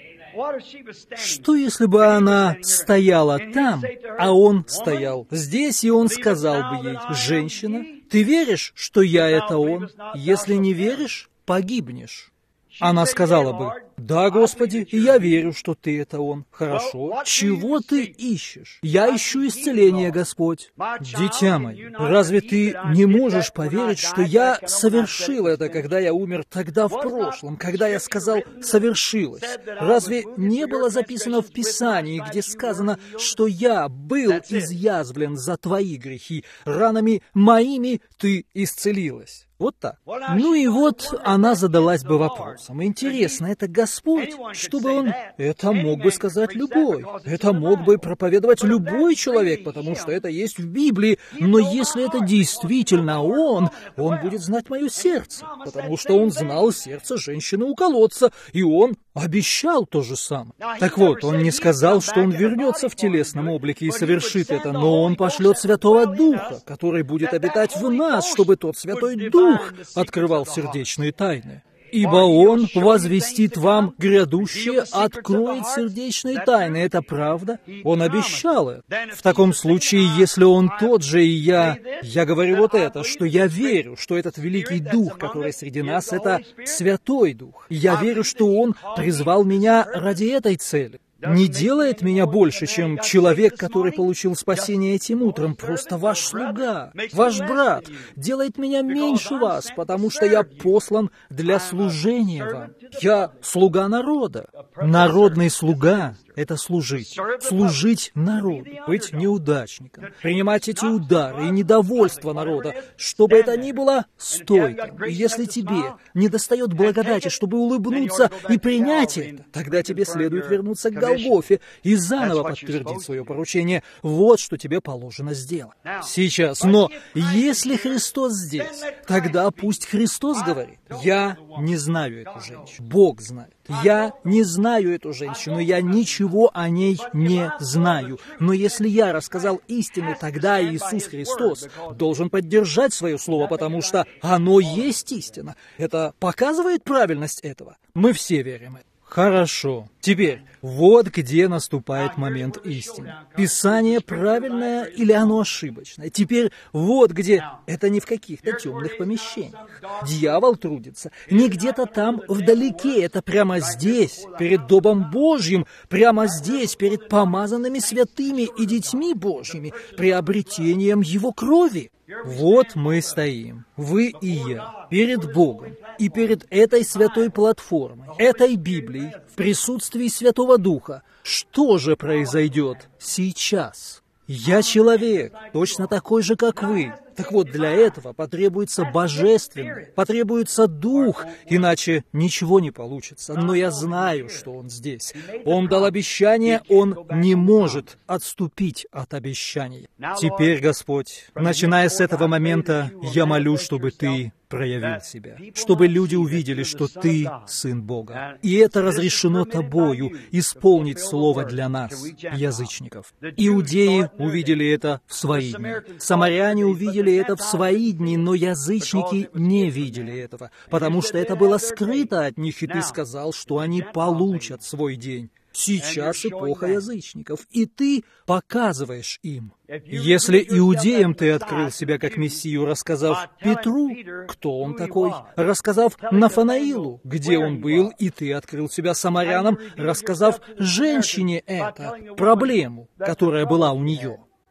Что если бы она стояла там, а Он стоял здесь, и Он сказал бы ей: «Женщина, ты веришь, что я — это Он? Если не веришь, погибнешь». Она сказала бы: «Да, Господи, и я верю, что Ты — это Он». Хорошо. Чего Ты ищешь? Я ищу исцеление, Господь. Дитя мое, разве ты не можешь поверить, что я совершил это, когда я умер тогда в прошлом, когда я сказал «совершилось»? Разве не было записано в Писании, где сказано, что я был изъязвлен за твои грехи, ранами моими ты исцелилась? Вот так. Ну и вот она задалась бы вопросом. Интересно, это Господь? Чтобы Он... Это мог бы сказать любой. Это мог бы проповедовать любой человек, потому что это есть в Библии. Но если это действительно Он, Он будет знать мое сердце, потому что Он знал сердце женщины у колодца, и Он обещал то же самое. Так вот, Он не сказал, что Он вернется в телесном облике и совершит это, но Он пошлет Святого Духа, который будет обитать в нас, чтобы тот Святой Дух открывал сердечные тайны. Ибо Он возвестит вам грядущее, откроет сердечные тайны. Это правда? Он обещал это. В таком случае, если Он тот же, и я, я говорю вот это, что я верю, что этот Великий Дух, который среди нас, это Святой Дух. Я верю, что Он призвал меня ради этой цели. Не делает меня больше, чем человек, который получил спасение этим утром. Просто ваш слуга, ваш брат, делает меня меньше вас, потому что я послан для служения вам. Я слуга народа. Народный слуга — это служить. Служить народу, быть неудачником, принимать эти удары и недовольство народа, чтобы это ни было, стой там. И если тебе недостает благодати, чтобы улыбнуться и принять это, тогда тебе следует вернуться к Голгофе и заново подтвердить свое поручение. Вот что тебе положено сделать. Сейчас. Но если Христос здесь, тогда пусть Христос говорит: «Я не знаю эту женщину». Бог знает. Я не знаю эту женщину, я ничего о ней не знаю. Но если я рассказал истину, тогда Иисус Христос должен поддержать свое слово, потому что оно есть истина. Это показывает правильность этого. Мы все верим в это. Хорошо. Теперь, вот где наступает момент истины. Писание правильное или оно ошибочное? Теперь вот где... Это не в каких-то темных помещениях. Дьявол трудится не где-то там вдалеке, это прямо здесь, перед Домом Божьим, прямо здесь, перед помазанными святыми и детьми Божьими, приобретением Его крови. Вот мы стоим, вы и я, перед Богом и перед этой святой платформой, этой Библией, в присутствии Святого Духа. Что же произойдет сейчас? Я человек, точно такой же, как вы. Так вот, для этого потребуется божественное, потребуется Дух, иначе ничего не получится. Но я знаю, что Он здесь. Он дал обещание, Он не может отступить от обещаний. Теперь, Господь, начиная с этого момента, я молю, чтобы Ты проявил себя, чтобы люди увидели, что Ты Сын Бога. И это разрешено Тобою исполнить Слово для нас, язычников. Иудеи увидели это в свои дни. Самаряне увидели это в свои дни, но язычники не видели этого, потому что это было скрыто от них, и Ты сказал, что они получат свой день. Сейчас эпоха язычников, и Ты показываешь им. Если иудеям Ты открыл себя как Мессию, рассказав Петру, кто он такой, рассказав Нафанаилу, где он был, и Ты открыл себя самарянам, рассказав женщине это, проблему, которая была у нее.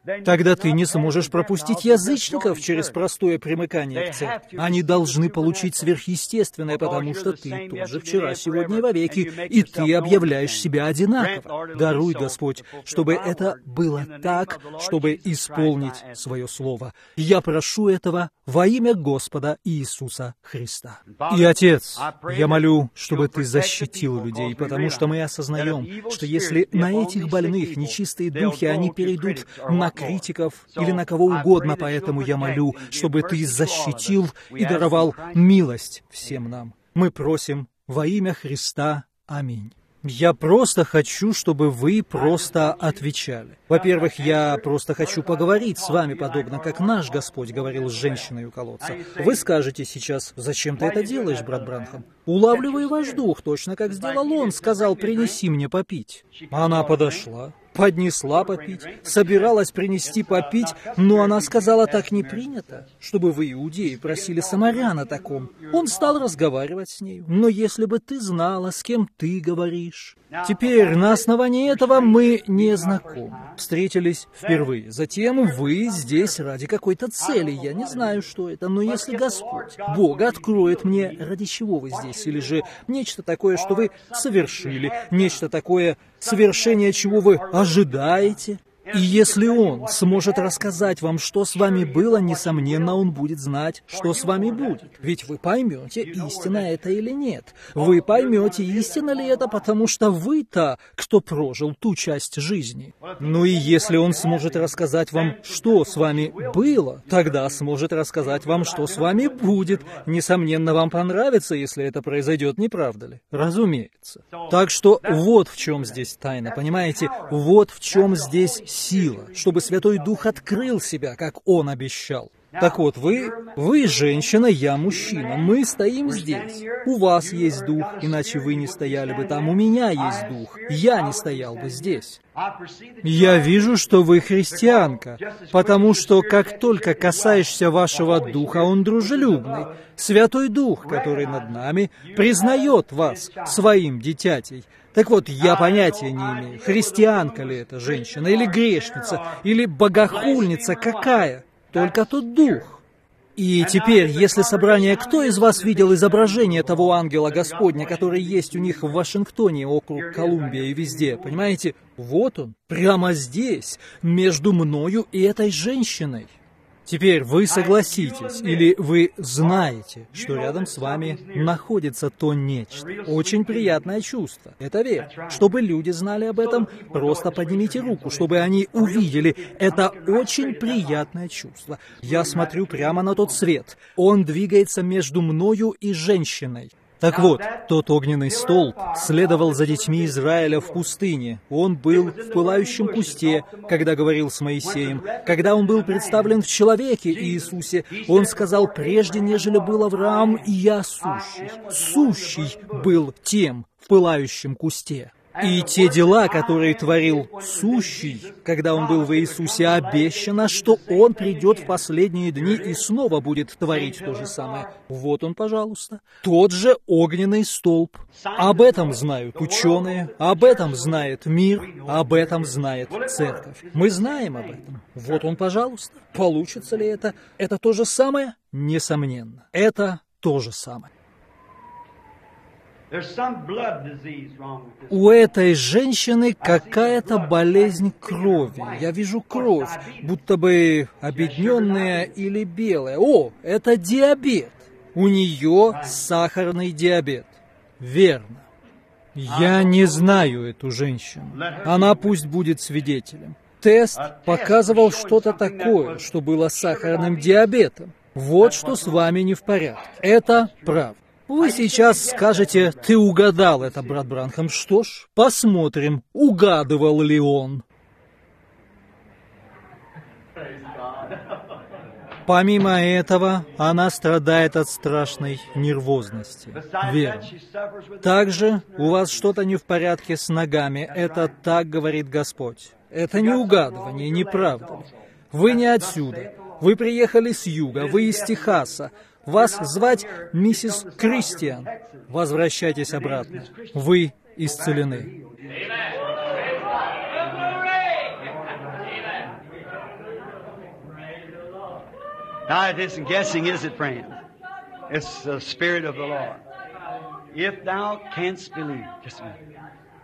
тогда ты не сможешь пропустить язычников через простое примыкание к церкви. Они должны получить сверхъестественное, потому что ты тот же вчера, сегодня и вовеки, и ты объявляешь себя одинаково. Даруй, Господь, чтобы это было так, чтобы исполнить свое слово. Я прошу этого во имя Господа Иисуса Христа. И, Отец, я молю, чтобы Ты защитил людей, потому что мы осознаем, что если на этих больных нечистые духи, они перейдут на критиков или на кого угодно, поэтому я молю, чтобы Ты защитил и даровал милость всем нам. Мы просим во имя Христа. Аминь. Я просто хочу, чтобы вы просто отвечали. Во-первых, я просто хочу поговорить с вами, подобно как наш Господь говорил с женщиной у колодца. Вы скажете сейчас: «Зачем ты это делаешь, брат Бранхам?» «Улавливай ваш дух, точно как сделал он, сказал: принеси мне попить». Она подошла, поднесла попить, собиралась принести попить, но она сказала: так не принято, чтобы вы, иудеи, просили самарян о таком. Он стал разговаривать с ней. Но если бы ты знала, с кем ты говоришь. Теперь на основании этого мы не знакомы, встретились впервые. Затем вы здесь ради какой-то цели. Я не знаю, что это, но если Господь, Бог, откроет мне, ради чего вы здесь, или же нечто такое, что вы совершили, нечто такое, совершение чего вы ожидаете, и если Он сможет рассказать вам, что с вами было, несомненно, Он будет знать, что с вами будет. Ведь вы поймете, истина это или нет. Вы поймете, истина ли это, потому что вы-то, кто прожил ту часть жизни. Ну и если Он сможет рассказать вам, что с вами было, тогда сможет рассказать вам, что с вами будет. Несомненно, вам понравится, если это произойдет, не правда ли? Разумеется. Так что вот в чем здесь тайна, понимаете? Вот в чем здесь сила, чтобы Святой Дух открыл себя, как Он обещал. Так вот, вы, вы женщина, я мужчина, мы стоим здесь. У вас есть дух, иначе вы не стояли бы там. У меня есть дух, я не стоял бы здесь. Я вижу, что вы христианка, потому что как только касаешься вашего духа, он дружелюбный. Святой Дух, который над нами, признает вас своим дитятей. Так вот, я понятия не имею, христианка ли эта женщина, или грешница, или богохульница какая. Только тот дух. И теперь, если собрание, кто из вас видел изображение того ангела Господня, который есть у них в Вашингтоне, округ Колумбия и везде, понимаете? Вот он, прямо здесь, между мною и этой женщиной. Теперь вы согласитесь, или вы знаете, что рядом с вами находится то нечто. Очень приятное чувство, это верно. Чтобы люди знали об этом, просто поднимите руку, чтобы они увидели. Это очень приятное чувство. Я смотрю прямо на тот свет. Он двигается между мною и женщиной. Так вот, тот огненный столб следовал за детьми Израиля в пустыне. Он был в пылающем кусте, когда говорил с Моисеем. Когда он был представлен в человеке Иисусе, он сказал: «Прежде, нежели был Авраам, и я сущий». Сущий был тем в пылающем кусте. И те дела, которые творил сущий, когда он был в Иисусе, обещано, что он придет в последние дни и снова будет творить то же самое. Вот он, пожалуйста. Тот же огненный столб. Об этом знают ученые, об этом знает мир, об этом знает церковь. Мы знаем об этом. Вот он, пожалуйста. Получится ли это? Это то же самое? Несомненно. Это то же самое. У этой женщины какая-то болезнь крови. Я вижу кровь, будто бы обедненная или белая. О, это диабет. У нее сахарный диабет. Верно. Я не знаю эту женщину. Она пусть будет свидетелем. Тест показывал что-то такое, что было сахарным диабетом. Вот что с вами не в порядке. Это правда. Вы сейчас скажете: ты угадал это, брат Бранхам. Что ж, посмотрим, угадывал ли он. Помимо этого, она страдает от страшной нервозности. Верно. Также у вас что-то не в порядке с ногами. Это так говорит Господь. Это не угадывание, не правда ли? Вы не отсюда. Вы приехали с юга, вы из Техаса. Вас звать миссис Кристиан. Возвращайтесь обратно. Вы исцелены. Now it isn't guessing, is it, friend? It's the Spirit of the Lord. If thou canst believe, just a minute.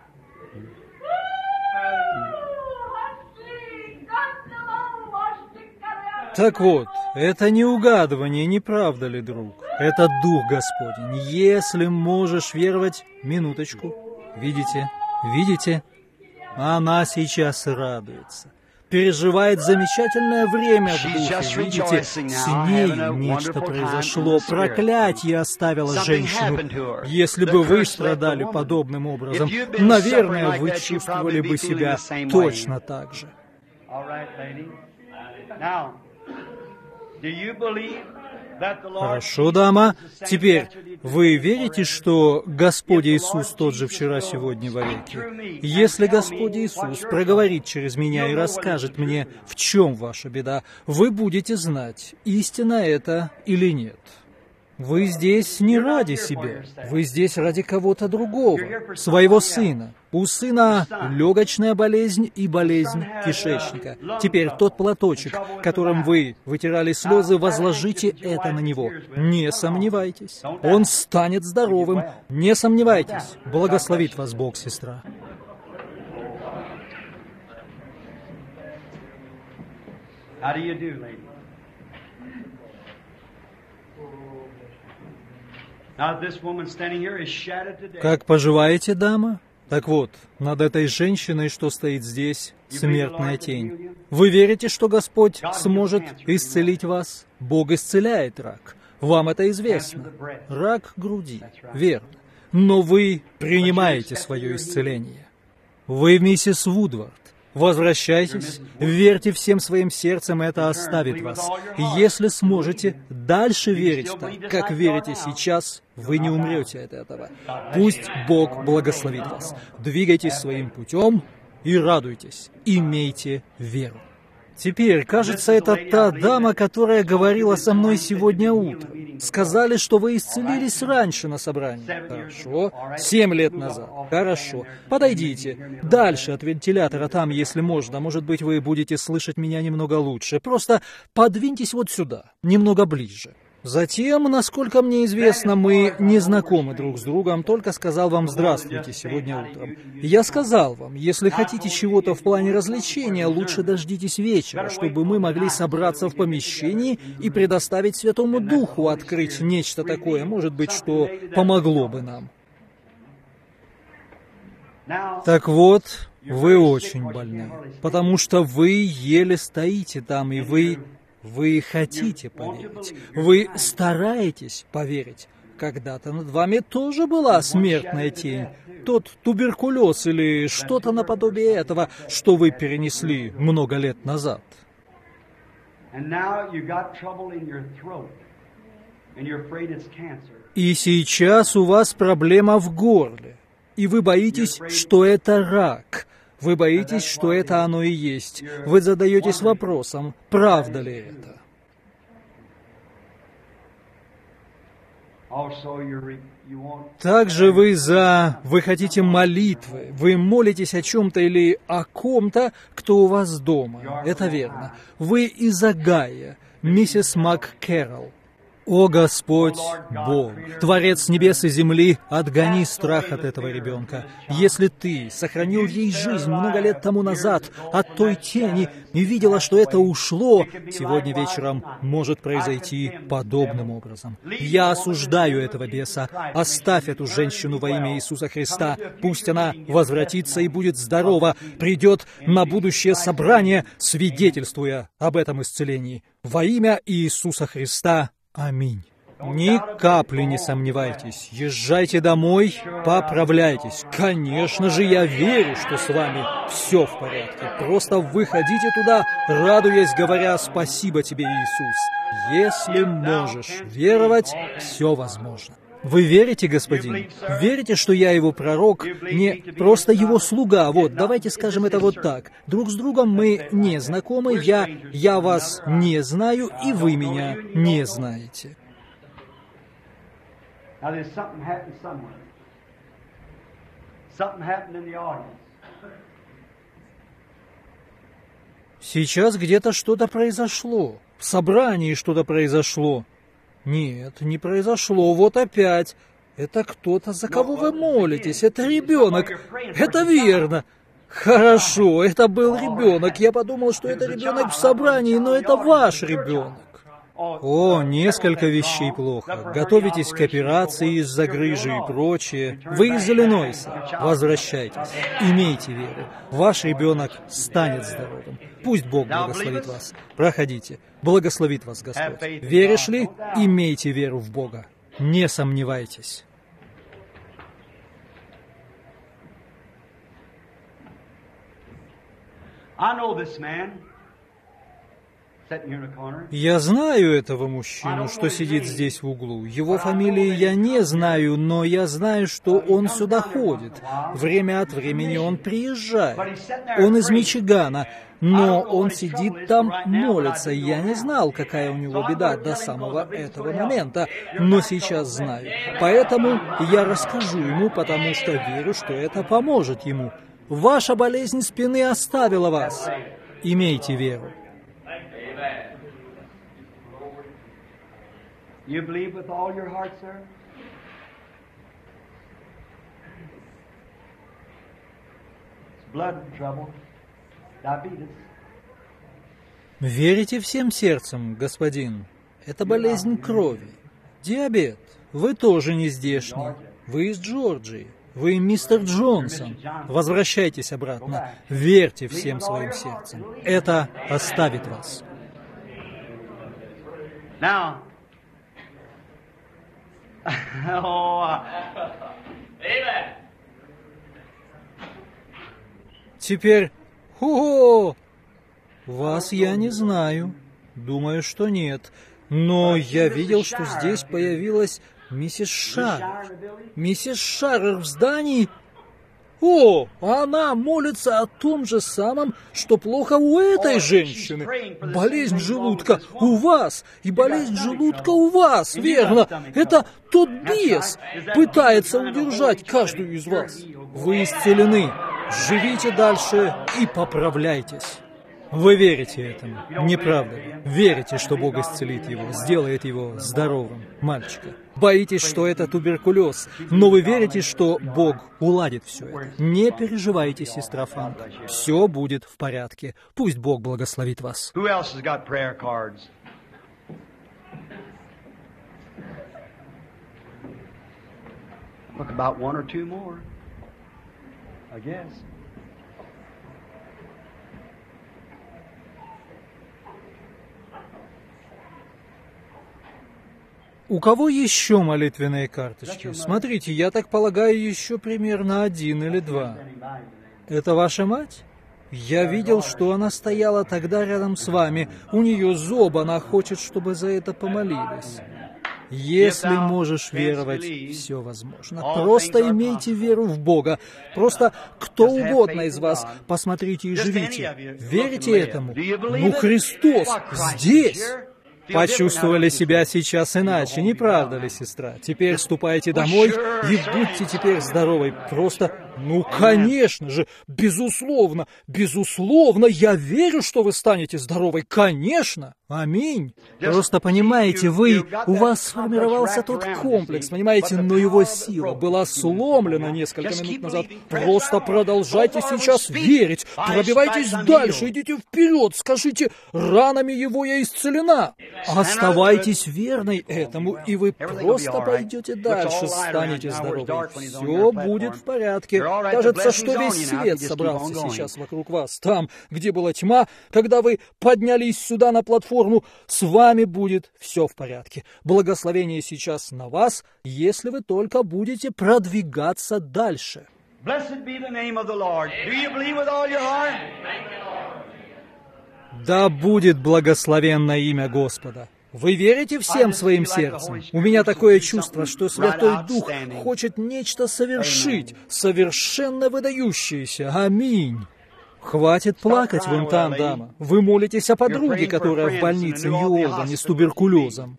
Так вот, это не угадывание, не правда ли, друг? Это Дух Господень. Если можешь веровать, минуточку. Видите? Видите? Она сейчас радуется. Переживает замечательное время в духе. Видите, с ней нечто произошло. Проклятие оставило женщину. Если бы вы страдали подобным образом, наверное, вы чувствовали бы себя точно так же. Хорошо, дама. Теперь, вы верите, что Господь Иисус тот же вчера, сегодня, вовеки? Если Господь Иисус проговорит через меня и расскажет мне, в чем ваша беда, вы будете знать, истина это или нет. Вы здесь не ради себя, вы здесь ради кого-то другого, своего сына. У сына легочная болезнь и болезнь кишечника. Теперь тот платочек, которым вы вытирали слезы, возложите это на него. Не сомневайтесь, он станет здоровым. Не сомневайтесь. Благословит вас Бог, сестра. How do you do, lady? Как поживаете, дама? Так вот, над этой женщиной, что стоит здесь, смертная тень. Вы верите, что Господь сможет исцелить вас? Бог исцеляет рак. Вам это известно. Рак груди. Верно. Но вы принимаете свое исцеление. Вы миссис Вудвард. Возвращайтесь, верьте всем своим сердцем, это оставит вас. Если сможете дальше верить так, как верите сейчас, вы не умрете от этого. Пусть Бог благословит вас. Двигайтесь своим путем и радуйтесь. Имейте веру. Теперь, кажется, это та дама, которая говорила со мной сегодня утром. Сказали, что вы исцелились раньше на собрании. Хорошо. Семь лет назад. Хорошо. Подойдите. Дальше от вентилятора, там, если можно. Может быть, вы будете слышать меня немного лучше. Просто подвиньтесь вот сюда, немного ближе. Затем, насколько мне известно, мы не знакомы друг с другом, только сказал вам «здравствуйте» сегодня утром. Я сказал вам, если хотите чего-то в плане развлечения, лучше дождитесь вечера, чтобы мы могли собраться в помещении и предоставить Святому Духу открыть нечто такое, может быть, что помогло бы нам. Так вот, вы очень больны, потому что вы еле стоите там, и вы... Вы хотите поверить, вы стараетесь поверить. Когда-то над вами тоже была смертная тень, тот туберкулез или что-то наподобие этого, что вы перенесли много лет назад. И сейчас у вас проблема в горле, и вы боитесь, что это рак. Вы боитесь, что это оно и есть. Вы задаетесь вопросом, правда ли это? Также вы за... Вы хотите молитвы. Вы молитесь о чем-то или о ком-то, кто у вас дома. Это верно. Вы из Огайо, миссис МакКэрролл. О Господь Бог, Творец небес и земли, отгони страх от этого ребенка. Если Ты сохранил ей жизнь много лет тому назад от той тени и видела, что это ушло, сегодня вечером может произойти подобным образом. Я осуждаю этого беса. Оставь эту женщину во имя Иисуса Христа. Пусть она возвратится и будет здорова, придет на будущее собрание, свидетельствуя об этом исцелении. Во имя Иисуса Христа. Аминь. Ни капли не сомневайтесь. Езжайте домой, поправляйтесь. Конечно же, я верю, что с вами все в порядке. Просто выходите туда, радуясь, говоря «Спасибо тебе, Иисус». Если можешь веровать, все возможно. Вы верите, господин? Верите, что я его пророк, не просто его слуга? Вот, давайте скажем это вот так. Друг с другом мы не знакомы, я, я вас не знаю, и вы меня не знаете. Сейчас где-то что-то произошло. В собрании что-то произошло. Нет, не произошло. Вот опять. Это кто-то, за кого вы молитесь. Это ребенок. Это верно. Хорошо, это был ребенок. Я подумал, что это ребенок в собрании, но это ваш ребенок. О, несколько вещей плохо. Готовитесь к операции из-за грыжи и прочее. Вы из Иллинойса. Возвращайтесь. Имейте веру. Ваш ребенок станет здоровым. Пусть Бог благословит вас. Проходите. Благословит вас Господь. Веришь ли? Имейте веру в Бога. Не сомневайтесь. Я знаю этого мужчину, что сидит здесь в углу. Его фамилии я не знаю, но я знаю, что он сюда ходит. Время от времени он приезжает. Он из Мичигана, но он сидит там, молится. Я не знал, какая у него беда до самого этого момента, но сейчас знаю. Поэтому я расскажу ему, потому что верю, что это поможет ему. Ваша болезнь спины оставила вас. Имейте веру. You believe with all your heart, sir? It's blood trouble, diabetes. Верите всем сердцем, господин? Это болезнь крови. Диабет. Вы тоже не здешний. Вы из Джорджии. Вы мистер Джонсон. Возвращайтесь обратно. Верьте всем своим сердцем. Это оставит вас. Now, Теперь, о, вас я не знаю. Думаю, что нет. Но я видел, что здесь появилась миссис Шаррер. Миссис Шаррер в здании. О, она молится о том же самом, что плохо у этой женщины. Болезнь желудка у вас, и болезнь желудка у вас, верно. Это тот бес пытается удержать каждую из вас. Вы исцелены. Живите дальше и поправляйтесь. Вы верите этому, не правда ли? Верите, что Бог исцелит его, сделает его здоровым, мальчика. Боитесь, что это туберкулез, но вы верите, что Бог уладит все это. Не переживайте, сестра Франк. Все будет в порядке. Пусть Бог благословит вас. who else has got prayer cards? Look, about one or two more, I guess. У кого еще молитвенные карточки? Смотрите, я так полагаю, еще примерно один или два. Это ваша мать? Я видел, что она стояла тогда рядом с вами. У нее зоб, она хочет, чтобы за это помолились. Если можешь веровать, все возможно. Просто имейте веру в Бога. Просто кто угодно из вас, посмотрите и живите. Верите этому? Ну, Христос здесь! Почувствовали себя сейчас иначе, не правда ли, сестра? Теперь ступайте домой и будьте теперь здоровой. Просто, ну, конечно же, безусловно, безусловно, я верю, что вы станете здоровой. Конечно, аминь. Просто понимаете, вы, у вас сформировался тот комплекс, понимаете, но его сила была сломлена несколько минут назад. Просто продолжайте сейчас верить, пробивайтесь дальше, идите вперед, скажите, ранами его я исцелена. Оставайтесь верной этому, и вы просто пойдете дальше, станете здоровы. Все будет в порядке. Кажется, что весь свет собрался сейчас вокруг вас. Там, где была тьма, когда вы поднялись сюда на платформу, с вами будет все в порядке. Благословение сейчас на вас, если вы только будете продвигаться дальше. Да будет благословенно имя Господа. Вы верите всем своим сердцем? У меня такое чувство, что Святой Дух хочет нечто совершить, совершенно выдающееся. Аминь. Хватит плакать вон там, дама. Вы молитесь о подруге, которая в больнице в Нью-Олбани с туберкулезом.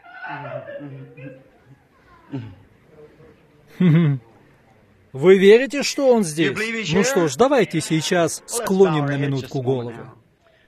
Вы верите, что он здесь? Ну что ж, давайте сейчас склоним на минутку голову.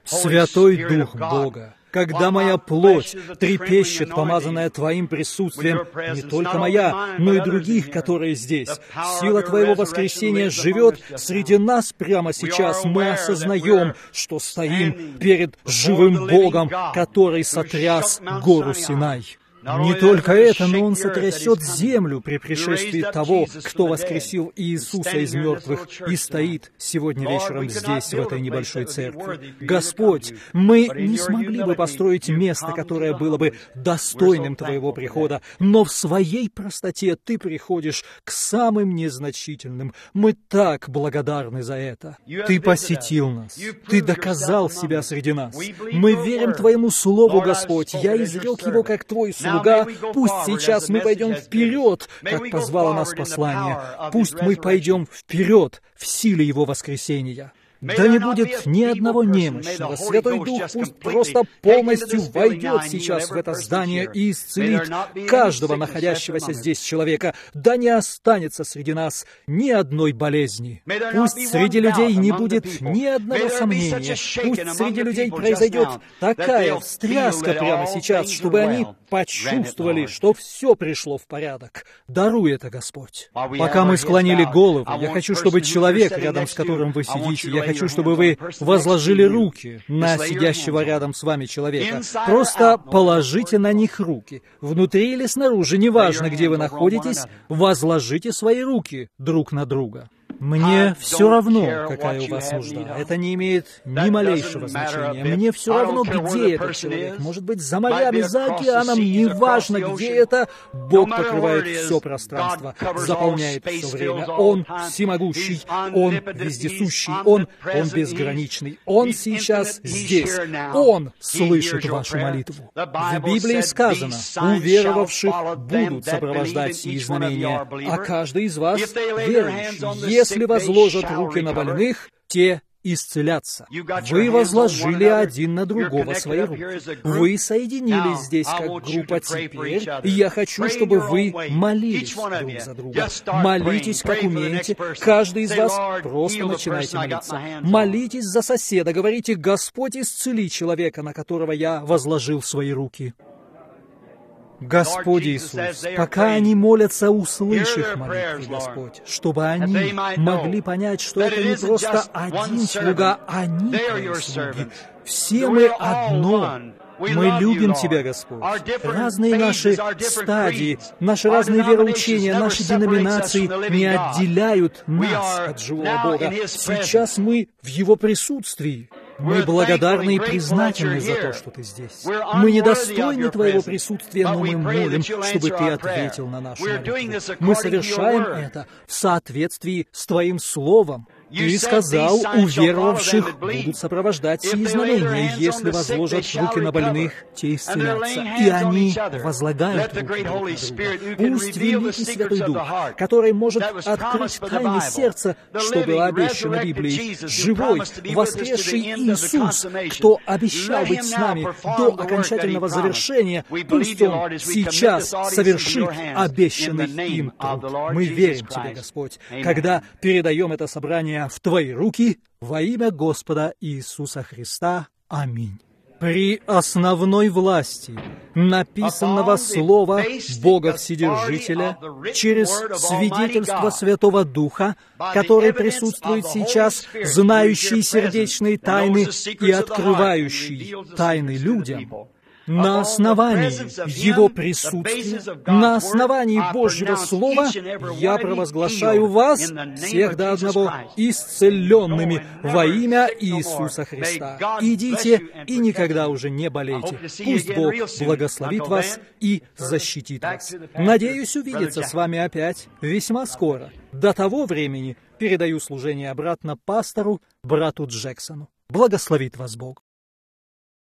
Святой Дух Бога, когда моя плоть трепещет, помазанная Твоим присутствием, не только моя, но и других, которые здесь, сила Твоего воскресения живет среди нас прямо сейчас. Мы осознаем, что стоим перед живым Богом, который сотряс гору Синай. Не только это, но Он сотрясет землю при пришествии того, кто воскресил Иисуса из мертвых и стоит сегодня вечером здесь, в этой небольшой церкви. Господь, мы не смогли бы построить место, которое было бы достойным Твоего прихода, но в своей простоте Ты приходишь к самым незначительным. Мы так благодарны за это. Ты посетил нас. Ты доказал себя среди нас. Мы верим Твоему Слову, Господь. Я изрек его как Твой Слово. Пусть сейчас мы пойдем вперед, как позвало нас послание. Пусть мы пойдем вперед в силе Его воскресения. Да не будет ни одного немощного. Святой Дух пусть просто полностью войдет сейчас в это здание и исцелит каждого находящегося здесь человека. Да не останется среди нас ни одной болезни. Пусть среди людей не будет ни одного сомнения. Пусть среди людей произойдет такая встряска прямо сейчас, чтобы они почувствовали, что все пришло в порядок. Даруй это, Господь. Пока мы склонили головы, я хочу, чтобы человек, рядом с которым вы сидите, я хочу, чтобы вы возложили руки на сидящего рядом с вами человека. Просто положите на них руки. Внутри или снаружи, неважно, где вы находитесь, возложите свои руки друг на друга. Мне все равно, какая у вас нужда. Это не имеет ни малейшего значения. Мне все равно, где этот человек. Может быть, за морями, за океаном, неважно, где это. Бог покрывает все пространство, заполняет все время. Он всемогущий, Он вездесущий, Он, Он безграничный. Он сейчас здесь. Он слышит вашу молитву. В Библии сказано, уверовавших будут сопровождать сии знамения, а каждый из вас верующий, если возложат руки на больных, те исцелятся. Вы возложили один на другого свои руки. Вы соединились здесь как группа теперь, и я хочу, чтобы вы молились друг за друга. Молитесь, как умеете. Каждый из вас просто начинайте молиться. Молитесь за соседа. Говорите: «Господь, исцели человека, на которого я возложил свои руки». Господь Иисус, пока они молятся, услышь их молитвы, Господь, чтобы они могли понять, что это не просто один слуга, они Твои слуги. Все мы одно. Мы любим Тебя, Господь. Разные наши стадии, наши разные вероучения, наши деноминации не отделяют нас от живого Бога. Сейчас мы в Его присутствии. Мы благодарны и признательны за то, что Ты здесь. Мы недостойны Твоего присутствия, но мы молим, чтобы Ты ответил на нашу молитву. Мы совершаем это в соответствии с Твоим Словом. Ты сказал, уверовавших будут сопровождать сии знамения, если возложат руки на больных, те исцелятся. И они возлагают руки друг на друга. Пусть великий Святой Дух, который может открыть тайны сердца, что было обещано Библией, живой, воскресший Иисус, кто обещал быть с нами до окончательного завершения, пусть Он сейчас совершит обещанный им труд. Мы верим Тебе, Господь, когда передаем это собрание в Твои руки во имя Господа Иисуса Христа. Аминь. При основной власти написанного Слова Бога Вседержителя через свидетельство Святого Духа, который присутствует сейчас, знающий сердечные тайны и открывающий тайны людям, на основании Его присутствия, на основании Божьего Слова, я провозглашаю вас, всех до одного, исцеленными во имя Иисуса Христа. Идите и никогда уже не болейте. Пусть Бог благословит вас и защитит вас. Надеюсь увидеться с вами опять весьма скоро. До того времени передаю служение обратно пастору, брату Джексону. Благословит вас Бог.